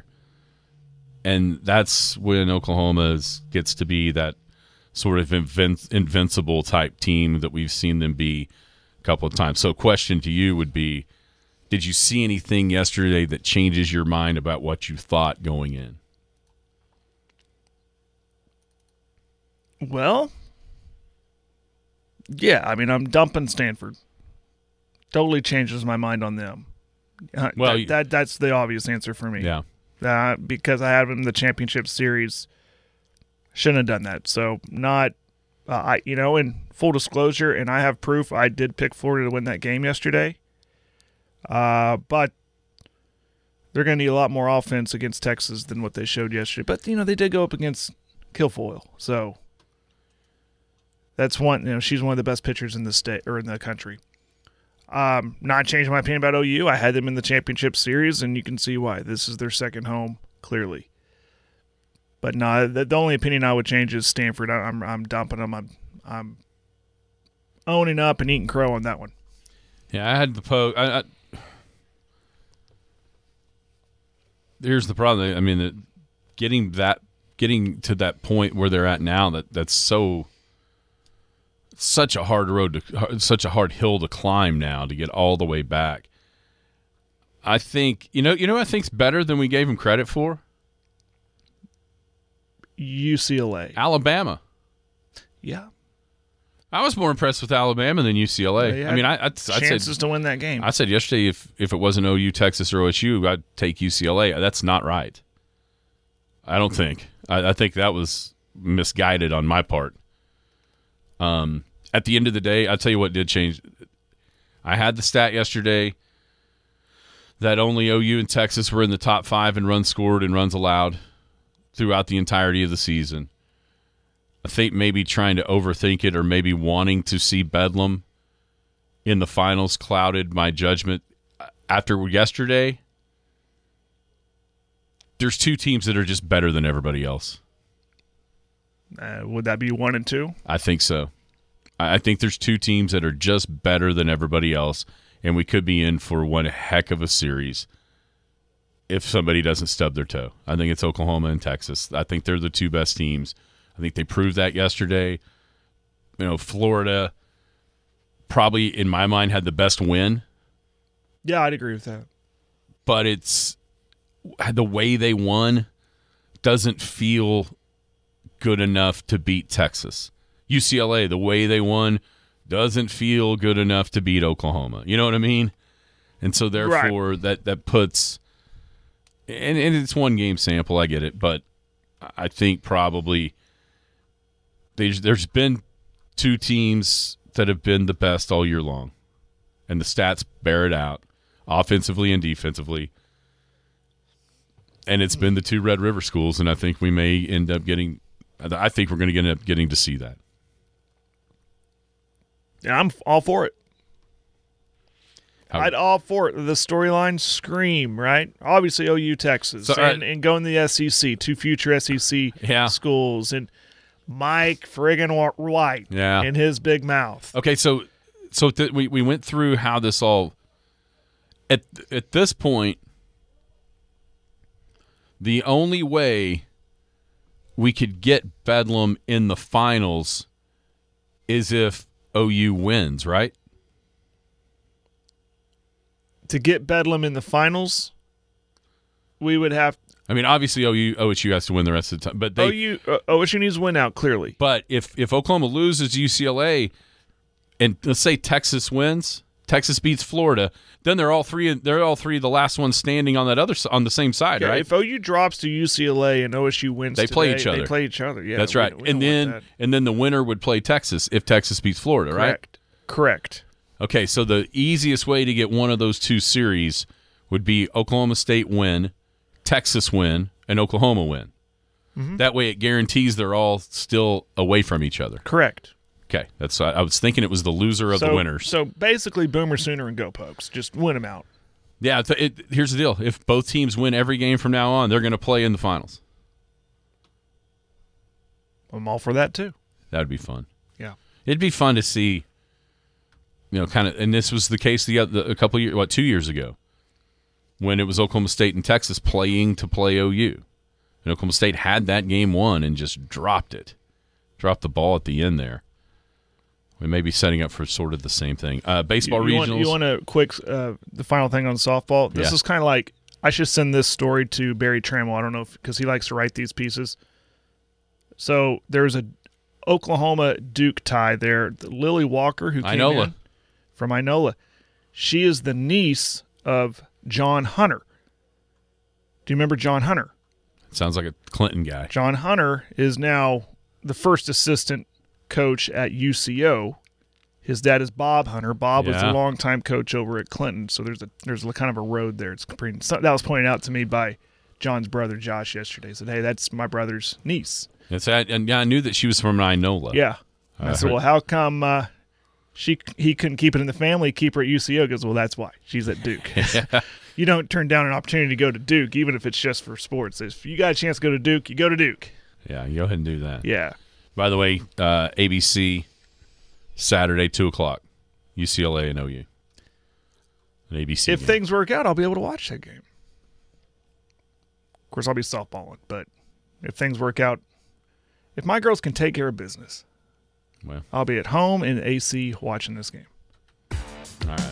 And that's when Oklahoma is, gets to be that sort of invin- invincible type team that we've seen them be a couple of times. So question to you would be, did you see anything yesterday that changes your mind about what you thought going in? Well, yeah, I mean, I'm dumping Stanford. Totally changes my mind on them. Uh, well, that, that that's the obvious answer for me. Yeah. Uh, because I have them in the championship series. Shouldn't have done that. So not, uh, I you know, in full disclosure, and I have proof, I did pick Florida to win that game yesterday. Uh, but they're going to need a lot more offense against Texas than what they showed yesterday. But, you know, they did go up against Kilfoyle. So that's one, you know, she's one of the best pitchers in the state or in the country. Um, not changing my opinion about O U. I had them in the championship series, and you can see why. This is their second home, clearly. But no, the, the only opinion I would change is Stanford. I, I'm I'm dumping them. I'm I'm owning up and eating crow on that one. Yeah, I had the poke. I, I, here's the problem. I mean, the, getting that, getting to that point where they're at now, that that's so such a hard road to, such a hard hill to climb now to get all the way back. I think you know, you know, what I think's better than we gave them credit for. U C L A, Alabama. Yeah. I was more impressed with Alabama than U C L A. I mean, I, I, I chances said, to win that game. I said yesterday if, if it wasn't O U, Texas, or O S U, I'd take U C L A. That's not right. I don't think. I, I think that was misguided on my part. Um, at the end of the day, I'll tell you what did change. I had the stat yesterday that only O U and Texas were in the top five in runs scored and runs allowed throughout the entirety of the season. I think maybe trying to overthink it or maybe wanting to see Bedlam in the finals clouded my judgment. After yesterday, there's two teams that are just better than everybody else. Uh, would that be one and two? I think so. I think there's two teams that are just better than everybody else, and we could be in for one heck of a series if somebody doesn't stub their toe. I think it's Oklahoma and Texas. I think they're the two best teams. I think they proved that yesterday. You know, Florida probably, in my mind, had the best win. Yeah, I'd agree with that. But it's the way they won doesn't feel good enough to beat Texas. U C L A, the way they won doesn't feel good enough to beat Oklahoma. You know what I mean? And so, therefore, right. that, that puts – and, and it's one game sample, I get it, but I think probably – There's, there's been two teams that have been the best all year long, and the stats bear it out, offensively and defensively. And it's been the two Red River schools, and I think we may end up getting – I think we're going to end up getting to see that. Yeah, I'm all for it. How, I'd all for it. The storyline scream, right? Obviously, O U, Texas, so, and, uh, and going to the S E C, two future S E C yeah. schools, and – Mike friggin' White yeah. in his big mouth. Okay, so so th- we, we went through how this all at at this point, the only way we could get Bedlam in the finals is if O U wins, right? To get Bedlam in the finals, we would have I mean, obviously, O U, O S U has to win the rest of the time, but they, O U, uh, O S U needs to win out clearly. But if if Oklahoma loses U C L A, and let's say Texas wins, Texas beats Florida, then they're all three. They're all three the last ones standing on that other on the same side, yeah, right? If O U drops to U C L A and O S U wins, they today, play each other. They play each other. Yeah, that's we, right. we and then that. and then the winner would play Texas if Texas beats Florida, Correct. right? Correct. Okay, so the easiest way to get one of those two series would be Oklahoma State win, Texas win, and Oklahoma win. Mm-hmm. That way it guarantees they're all still away from each other. Correct. Okay, that's. I was thinking it was the loser of so, the winners. So basically, Boomer Sooner and Go Pokes. Just win them out. Yeah, it, it, here's the deal. If both teams win every game from now on, they're going to play in the finals. I'm all for that, too. That would be fun. Yeah. It'd be fun to see, you know, kind of, and this was the case the, the a couple years, what, two years ago, when it was Oklahoma State and Texas playing to play O U. And Oklahoma State had that game won and just dropped it. Dropped the ball at the end there. We may be setting up for sort of the same thing. Uh, baseball you, you regionals. Want, you want a quick, uh, the final thing on softball? This yeah. is kind of like, I should send this story to Barry Trammell. I don't know, because he likes to write these pieces. So there's a Oklahoma Duke tie there. Lily Walker, who came Inola. in from Inola. She is the niece of John Hunter. Do you remember John Hunter? Sounds like a Clinton guy. John Hunter is now the first assistant coach at U C O. His dad is Bob Hunter. Bob was Yeah. the longtime coach over at Clinton, so there's a there's a kind of a road there. It's pretty, so that was pointed out to me by John's brother Josh yesterday. He said, "Hey, that's my brother's niece." It's that, and yeah, I knew that she was from Inola. Yeah. And I I said, heard- "Well, how come uh, she he couldn't keep it in the family, keep her at U C O?" He goes, "Well, that's why. She's at Duke." You don't turn down an opportunity to go to Duke, even if it's just for sports. If you got a chance to go to Duke, you go to Duke. Yeah, you go ahead and do that. Yeah. By the way, uh, A B C Saturday two o'clock, U C L A and O U. An A B C. If game. things work out, I'll be able to watch that game. Of course, I'll be softballing, but if things work out, if my girls can take care of business, Well, I'll be at home in A C watching this game. all right.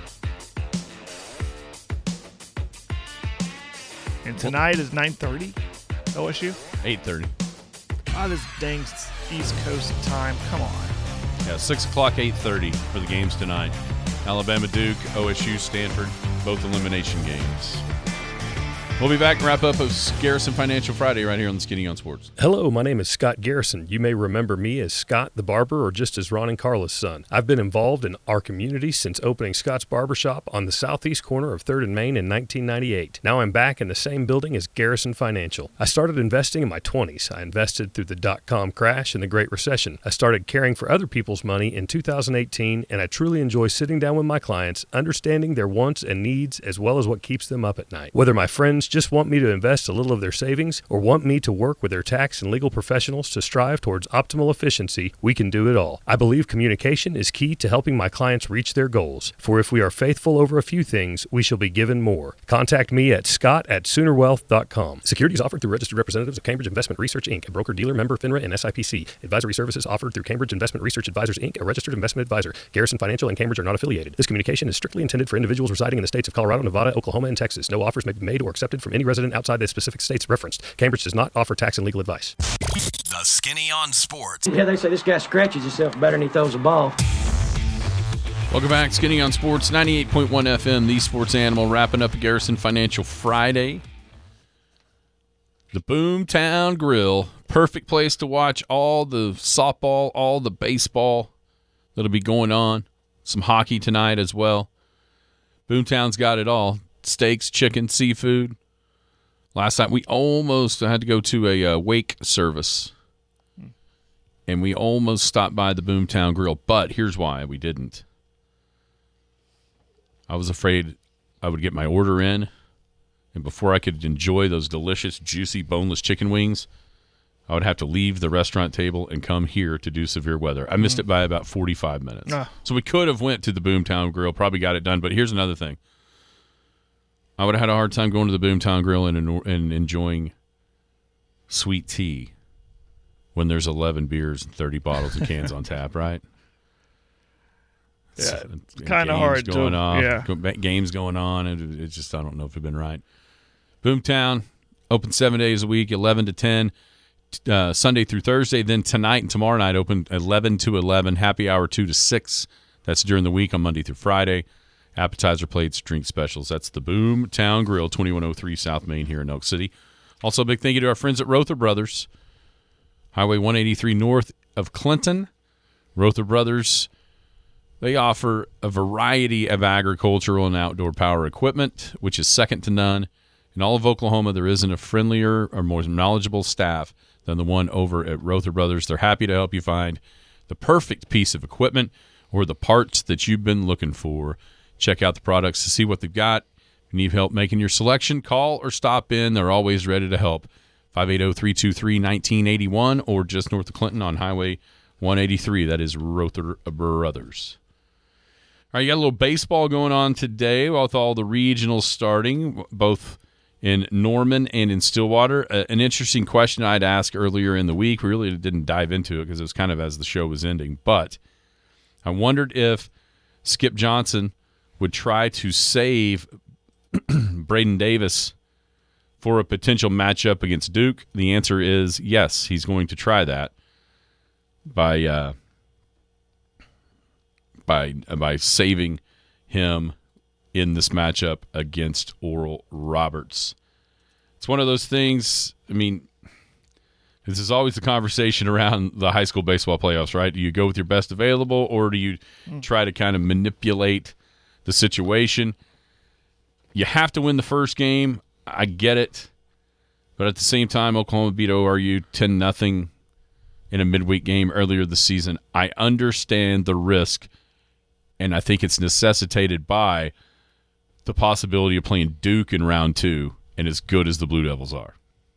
And tonight is nine thirty, O S U. Eight thirty. Ah, this dang East Coast time. Come on. Yeah, six o'clock, eight thirty for the games tonight. Alabama, Duke, O S U, Stanford, both elimination games. We'll be back and wrap up of Garrison Financial Friday right here on the Skinny on Sports. Hello, my name is Scott Garrison. You may remember me as Scott the Barber or just as Ron and Carla's son. I've been involved in our community since opening Scott's Barbershop on the southeast corner of third and Main in nineteen ninety-eight. Now I'm back in the same building as Garrison Financial. I started investing in my twenties. I invested through the dot-com crash and the Great Recession. I started caring for other people's money in two thousand eighteen, and I truly enjoy sitting down with my clients, understanding their wants and needs as well as what keeps them up at night. Whether my friends just want me to invest a little of their savings or want me to work with their tax and legal professionals to strive towards optimal efficiency, we can do it all. I believe communication is key to helping my clients reach their goals. For if we are faithful over a few things, we shall be given more. Contact me at scott at sooner wealth dot com. Securities offered through registered representatives of Cambridge Investment Research, Incorporated, a broker-dealer member FINRA and S I P C. Advisory services offered through Cambridge Investment Research Advisors, Incorporated, a registered investment advisor. Garrison Financial and Cambridge are not affiliated. This communication is strictly intended for individuals residing in the states of Colorado, Nevada, Oklahoma, and Texas. No offers may be made or accepted from any resident outside the specific states referenced. Cambridge does not offer tax and legal advice. The Skinny on Sports. Yeah, they say this guy scratches himself better than he throws a ball. Welcome back, Skinny on Sports, ninety-eight point one F M, the Sports Animal, wrapping up a Garrison Financial Friday. The Boomtown Grill, perfect place to watch all the softball, all the baseball that'll be going on. Some hockey tonight as well. Boomtown's got it all. Steaks, chicken, seafood. Last night we almost had to go to a uh, wake service, and we almost stopped by the Boomtown Grill, but here's why we didn't. I was afraid I would get my order in, and before I could enjoy those delicious, juicy, boneless chicken wings, I would have to leave the restaurant table and come here to do severe weather. I missed mm. it by about forty-five minutes. Ah. So we could have went to the Boomtown Grill, probably got it done, but here's another thing. I would have had a hard time going to the Boomtown Grill and, and enjoying sweet tea when there's eleven beers and thirty bottles and cans on tap, right? Yeah, it's kind of hard going to, on, yeah. Games going on, and it's just, I don't know if it's been right. Boomtown, open seven days a week, eleven to ten, uh, Sunday through Thursday. Then tonight and tomorrow night, open eleven to eleven, happy hour two to six. That's during the week on Monday through Friday. Appetizer plates, drink specials. That's the Boomtown Grill, twenty-one oh three South Main here in Elk City. Also, a big thank you to our friends at Rother Brothers, Highway one eighty-three north of Clinton. Rother Brothers, they offer a variety of agricultural and outdoor power equipment, which is second to none. In all of Oklahoma, there isn't a friendlier or more knowledgeable staff than the one over at Rother Brothers. They're happy to help you find the perfect piece of equipment or the parts that you've been looking for. Check out the products to see what they've got. If you need help making your selection, call or stop in. They're always ready to help. five eight zero, three two three, one nine eight one or just north of Clinton on Highway one eighty-three. That is Rother Brothers. All right, you got a little baseball going on today with all the regionals starting, both in Norman and in Stillwater. Uh, an interesting question I'd asked earlier in the week. We really didn't dive into it because it was kind of as the show was ending. But I wondered if Skip Johnson would try to save Braden Davis for a potential matchup against Duke. The answer is yes, he's going to try that by uh, by by saving him in this matchup against Oral Roberts. It's one of those things, I mean, This is always the conversation around the high school baseball playoffs, right? Do you go with your best available, or do you try to kind of manipulate the situation? You have to win the first game. I get it. But at the same time, Oklahoma beat O R U ten nothing in a midweek game earlier this season. I understand the risk, and I think it's necessitated by the possibility of playing Duke in round two, and as good as the Blue Devils are.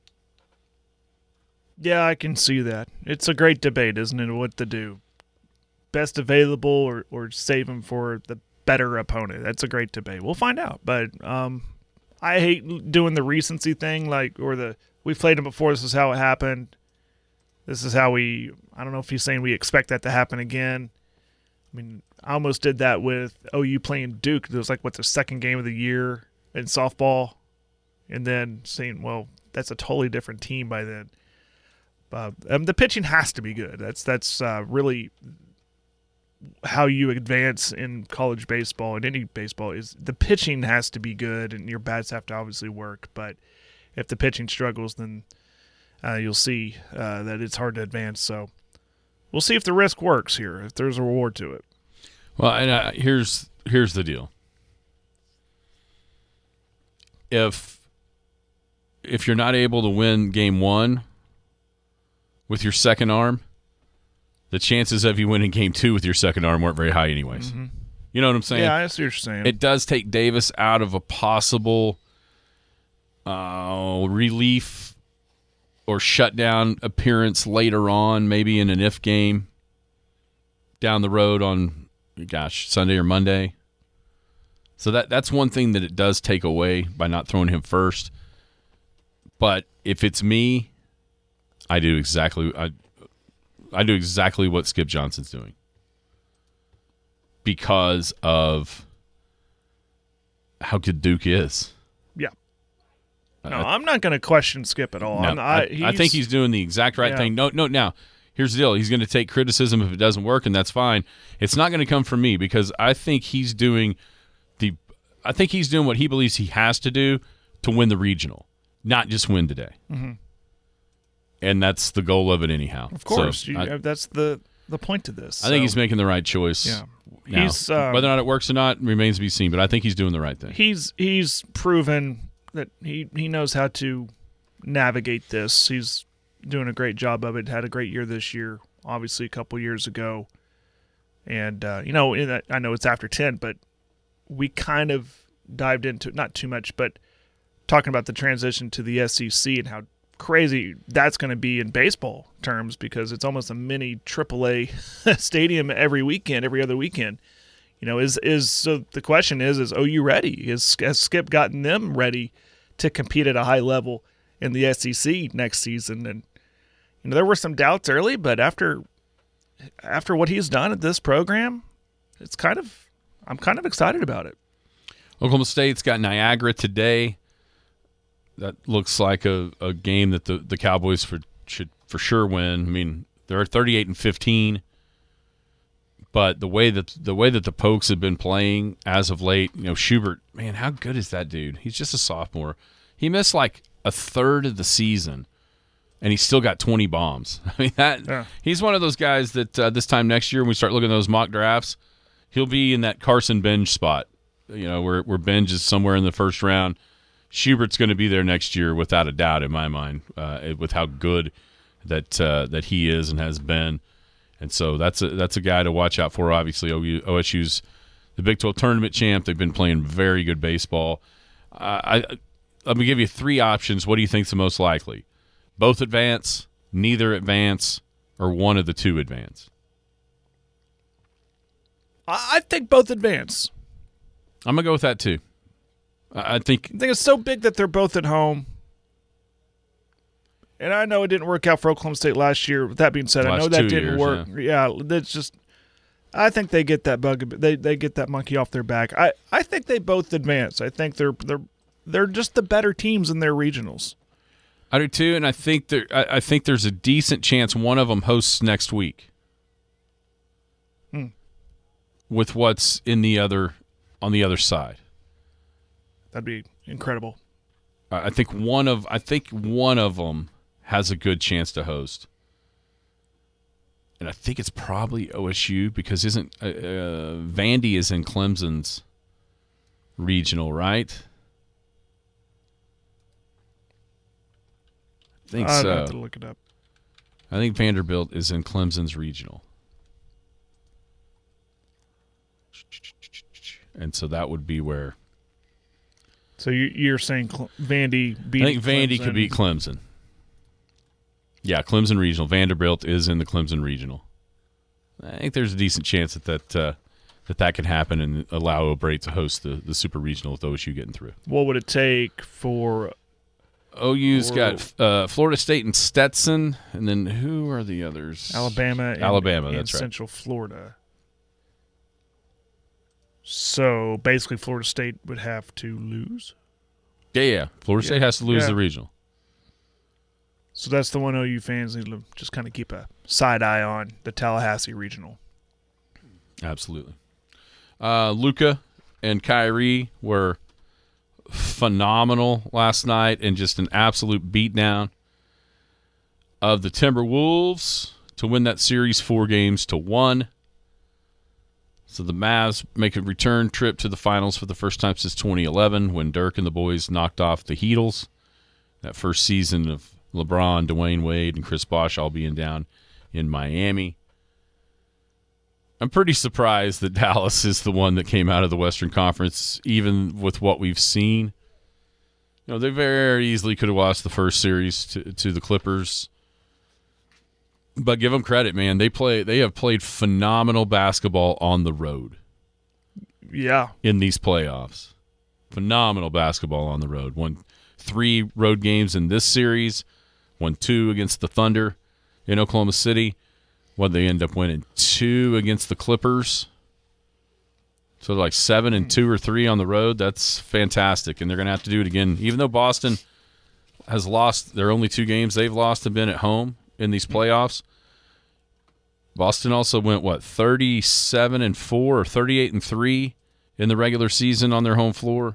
Yeah, I can see that. It's a great debate, isn't it, what to do? Best available or, or save him for the better opponent? That's a great debate. We'll find out. But um, I hate doing the recency thing, like, or the we've played him before, this is how it happened. This is how we – I don't know if he's saying we expect that to happen again. I mean, I almost did that with O U playing Duke. It was like, what, the second game of the year in softball? And then saying, well, that's a totally different team by then. Uh, um, the pitching has to be good. That's that's uh, really how you advance in college baseball and any baseball. Is the pitching has to be good, and your bats have to obviously work. But if the pitching struggles, then uh, you'll see uh, that it's hard to advance. So we'll see if the risk works here, if there's a reward to it. Well, and uh, here's here's the deal. If if you're not able to win game one with your second arm, the chances of you winning game two with your second arm weren't very high anyways. Mm-hmm. You know what I'm saying? Yeah, I see what you're saying. It does take Davis out of a possible uh, relief or shutdown appearance later on, maybe in an if game down the road on, gosh, Sunday or Monday. So that that's one thing that it does take away by not throwing him first. But if it's me, I do exactly I, I do exactly what Skip Johnson's doing because of how good Duke is. Yeah. No, uh, I'm not going to question Skip at all. No, I'm, I, I, I think he's doing the exact right yeah. thing. No, no. Now, here's the deal. He's going to take criticism if it doesn't work, and that's fine. It's not going to come from me because I think he's doing the. I think he's doing what he believes he has to do to win the regional, not just win today. Mm-hmm. And that's the goal of it anyhow. Of course. So you, I, that's the, the point to this. I think so. he's making the right choice. Yeah. Now, He's, um, whether or not it works or not remains to be seen, but I think he's doing the right thing. He's he's proven that he, he knows how to navigate this. He's doing a great job of it. Had a great year this year, obviously a couple years ago. And, uh, you know, in that, I know it's after ten, but we kind of dived into, not too much, but talking about the transition to the S E C and how crazy that's going to be in baseball terms because it's almost a mini triple A stadium every weekend, every other weekend. You know, is is so the question is, is O U ready? Is, has Skip gotten them ready to compete at a high level in the S E C next season? And, you know, there were some doubts early, but after after what he's done at this program, it's kind of, I'm kind of excited about it. Oklahoma State's got Niagara today. That looks like a, a game that the, the Cowboys for, should for sure win. I mean, they're thirty-eight and fifteen, but the way that the way that the Pokes have been playing as of late, you know, Schubert, man, how good is that dude? He's just a sophomore. He missed like a third of the season, and he's still got twenty bombs. I mean, that yeah. He's one of those guys that uh, this time next year when we start looking at those mock drafts, he'll be in that Carson Benj spot, you know, where where Benj is somewhere in the first round. Schubert's going to be there next year without a doubt in my mind, uh, with how good that uh, that he is and has been, and so that's a that's a guy to watch out for. Obviously, O S U's the Big twelve tournament champ. They've been playing very good baseball. Uh, I let me give you three options. What do you think's the most likely? Both advance, neither advance, or one of the two advance? I think both advance. I'm gonna go with that too. I think I think it's so big that they're both at home. And I know it didn't work out for Oklahoma State last year. With that being said, I know that didn't years, work. Yeah. yeah, that's just I think they get that bug they they get that monkey off their back. I, I think they both advance. I think they're they're they're just the better teams in their regionals. I do too, and I think there I, I think there's a decent chance one of them hosts next week. Hmm. With what's in the other on the other side. That'd be incredible. I think one of I think one of them has a good chance to host. And I think it's probably O S U because isn't uh, uh, Vandy is in Clemson's regional, right? I think I'd so. have to look it up. I think Vanderbilt is in Clemson's regional. And so that would be where. So you- you're saying Cle- Vandy beat I think Vandy Clemson. could beat Clemson. Yeah, Clemson regional. Vanderbilt is in the Clemson regional. I think there's a decent chance that that uh, that, that could happen and allow O'Brate to host the, the super regional with O S U getting through. What would it take for O U's Or- got uh, Florida State and Stetson, and then who are the others? Alabama and, Alabama, and that's right. Central Florida? So basically Florida State would have to lose. Yeah, yeah. Florida State Yeah. has to lose Yeah. the regional. So that's the one O U fans need to just kind of keep a side eye on, the Tallahassee regional. Absolutely. Uh, Luka and Kyrie were phenomenal last night and just an absolute beatdown of the Timberwolves to win that series four games to one. So the Mavs make a return trip to the finals for the first time since twenty eleven when Dirk and the boys knocked off the Heatles. That first season of LeBron, Dwayne Wade, and Chris Bosh all being down in Miami. I'm pretty surprised that Dallas is the one that came out of the Western Conference, even with what we've seen. You know, they very easily could have lost the first series to, to the Clippers. But give them credit, man. They play. They have played phenomenal basketball on the road Yeah. in these playoffs. Phenomenal basketball on the road. Won three road games in this series. Won two against the Thunder in Oklahoma City. What they end up winning? Two against the Clippers. So like seven and two or three on the road. That's fantastic. And they're going to have to do it again. Even though Boston has lost their only two games they've lost have been at home in these playoffs. Boston also went, what, thirty-seven and four or thirty-eight and three in the regular season on their home floor.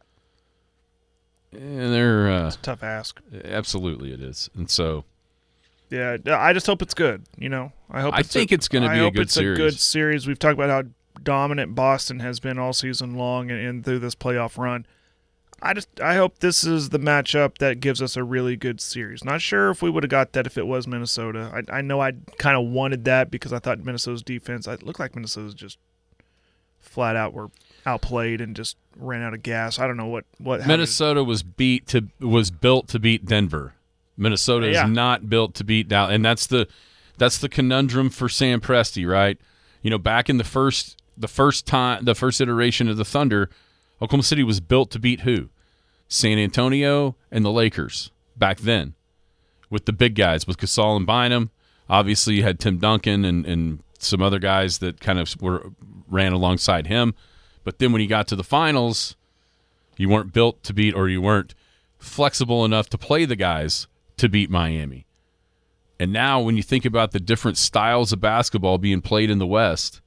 And they're uh, It's a tough ask. absolutely it is. And so Yeah, I just hope it's good. You know, I hope. I it's think a, it's gonna I be a hope good it's series. a good series. We've talked about how dominant Boston has been all season long and, and through this playoff run. I just I hope this is the matchup that gives us a really good series. Not sure if we would have got that if it was Minnesota. I, I know I kind of wanted that because I thought Minnesota's defense. It looked like Minnesota's just flat out were outplayed and just ran out of gas. I don't know what what happened. Minnesota was beat to was built to beat Denver. Minnesota Yeah. is not built to beat Dallas, and that's the that's the conundrum for Sam Presti, right? You know, back in the first the first time the first iteration of the Thunder, Oklahoma City was built to beat who? San Antonio and the Lakers back then, with the big guys, with Gasol and Bynum. Obviously, you had Tim Duncan and, and some other guys that kind of were ran alongside him. But then when you got to the finals, you weren't built to beat, or you weren't flexible enough to play the guys to beat Miami. And now when you think about the different styles of basketball being played in the West,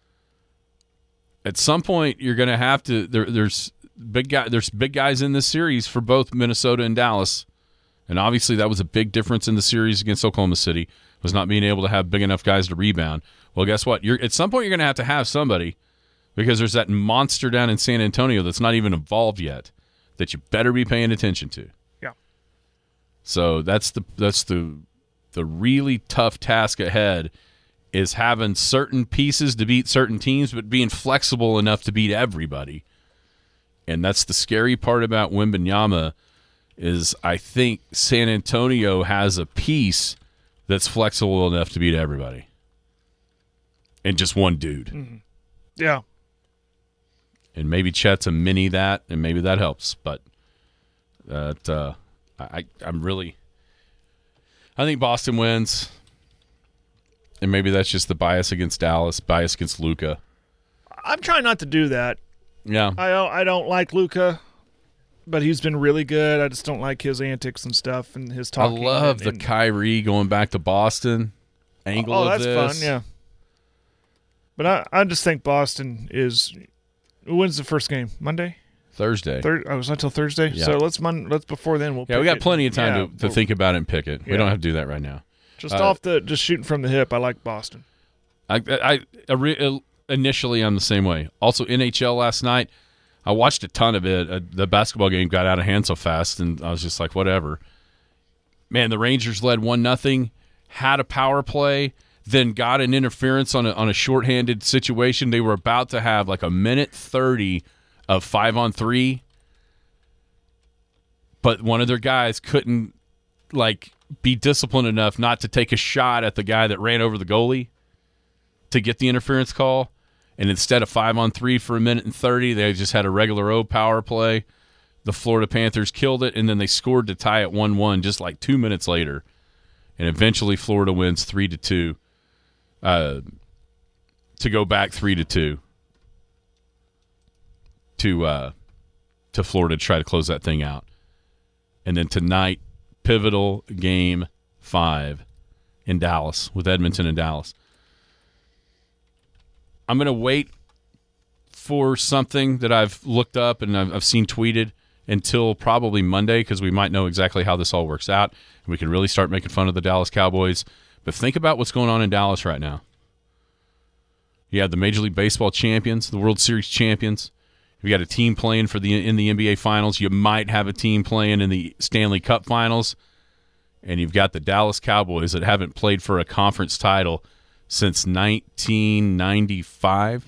at some point you're going to have to there, there's big guy there's big guys in this series for both Minnesota and Dallas. And obviously that was a big difference in the series against Oklahoma City, was not being able to have big enough guys to rebound. Well, guess what? You're at some point you're going to have to have somebody, because there's that monster down in San Antonio that's not even involved yet that you better be paying attention to. Yeah. So that's the that's the the really tough task ahead, is having certain pieces to beat certain teams, but being flexible enough to beat everybody. And that's the scary part about Wembanyama, is I think San Antonio has a piece that's flexible enough to beat everybody. And just one dude. Mm-hmm. Yeah. And maybe Chet's a mini that, and maybe that helps. But that uh, I, I'm really – I think Boston wins. And maybe that's just the bias against Dallas, bias against Luka. I'm trying not to do that. Yeah. I don't, I don't like Luka, but he's been really good. I just don't like his antics and stuff and his I talking. love and, the and, Kyrie going back to Boston angle oh, of that's this. fun, yeah. But I, I just think Boston is – who wins the first game? Monday? Thursday. Thir- oh, it's not until Thursday? Yeah. So let's mon- let's before then we'll Yeah, pick we got it. plenty of time Yeah, to, to we'll- think about it and pick it. We Yeah. don't have to do that right now. Just Uh, off the just shooting from the hip, I like Boston. I, I, I initially I'm the same way. Also, N H L last night, I watched a ton of it. Uh, the basketball game got out of hand so fast, and I was just like, whatever. Man, the Rangers led one nothing, had a power play, then got an interference on a, on a shorthanded situation. They were about to have like a minute thirty of five on three, but one of their guys couldn't like be disciplined enough not to take a shot at the guy that ran over the goalie to get the interference call. And instead of five on three for a minute and thirty, they just had a regular O power play. The Florida Panthers killed it, and then they scored to tie it one one just like two minutes later. And eventually Florida wins three to two uh, to go back three to two to uh, to Florida to try to close that thing out. And then tonight, pivotal game five in Dallas with Edmonton and Dallas. I'm going to wait for something that I've looked up and I've, I've seen tweeted until probably Monday because we might know exactly how this all works out. And we can really start making fun of the Dallas Cowboys. But think about what's going on in Dallas right now. You have the Major League Baseball champions, the World Series champions. You got a team playing for the in the N B A Finals. You might have a team playing in the Stanley Cup Finals. And you've got the Dallas Cowboys that haven't played for a conference title since nineteen ninety-five.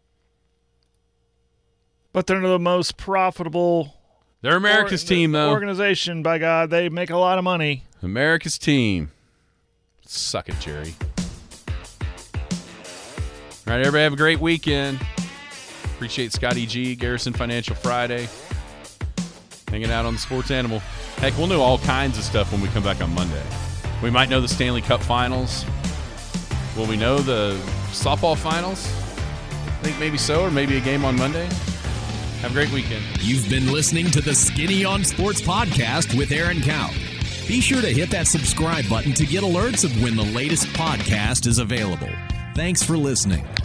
But they're the most profitable. They're America's or, team, though. Organization, by God, they make a lot of money. America's team. Suck it, Jerry. All right, everybody have a great weekend. Appreciate Scotty G, Garrison Financial Friday. Hanging out on the Sports Animal. Heck, we'll know all kinds of stuff when we come back on Monday. We might know the Stanley Cup Finals. Will we know the softball finals? I think maybe so, or maybe a game on Monday. Have a great weekend. You've been listening to the Skinny on Sports podcast with Aaron Cow. Be sure to hit that subscribe button to get alerts of when the latest podcast is available. Thanks for listening.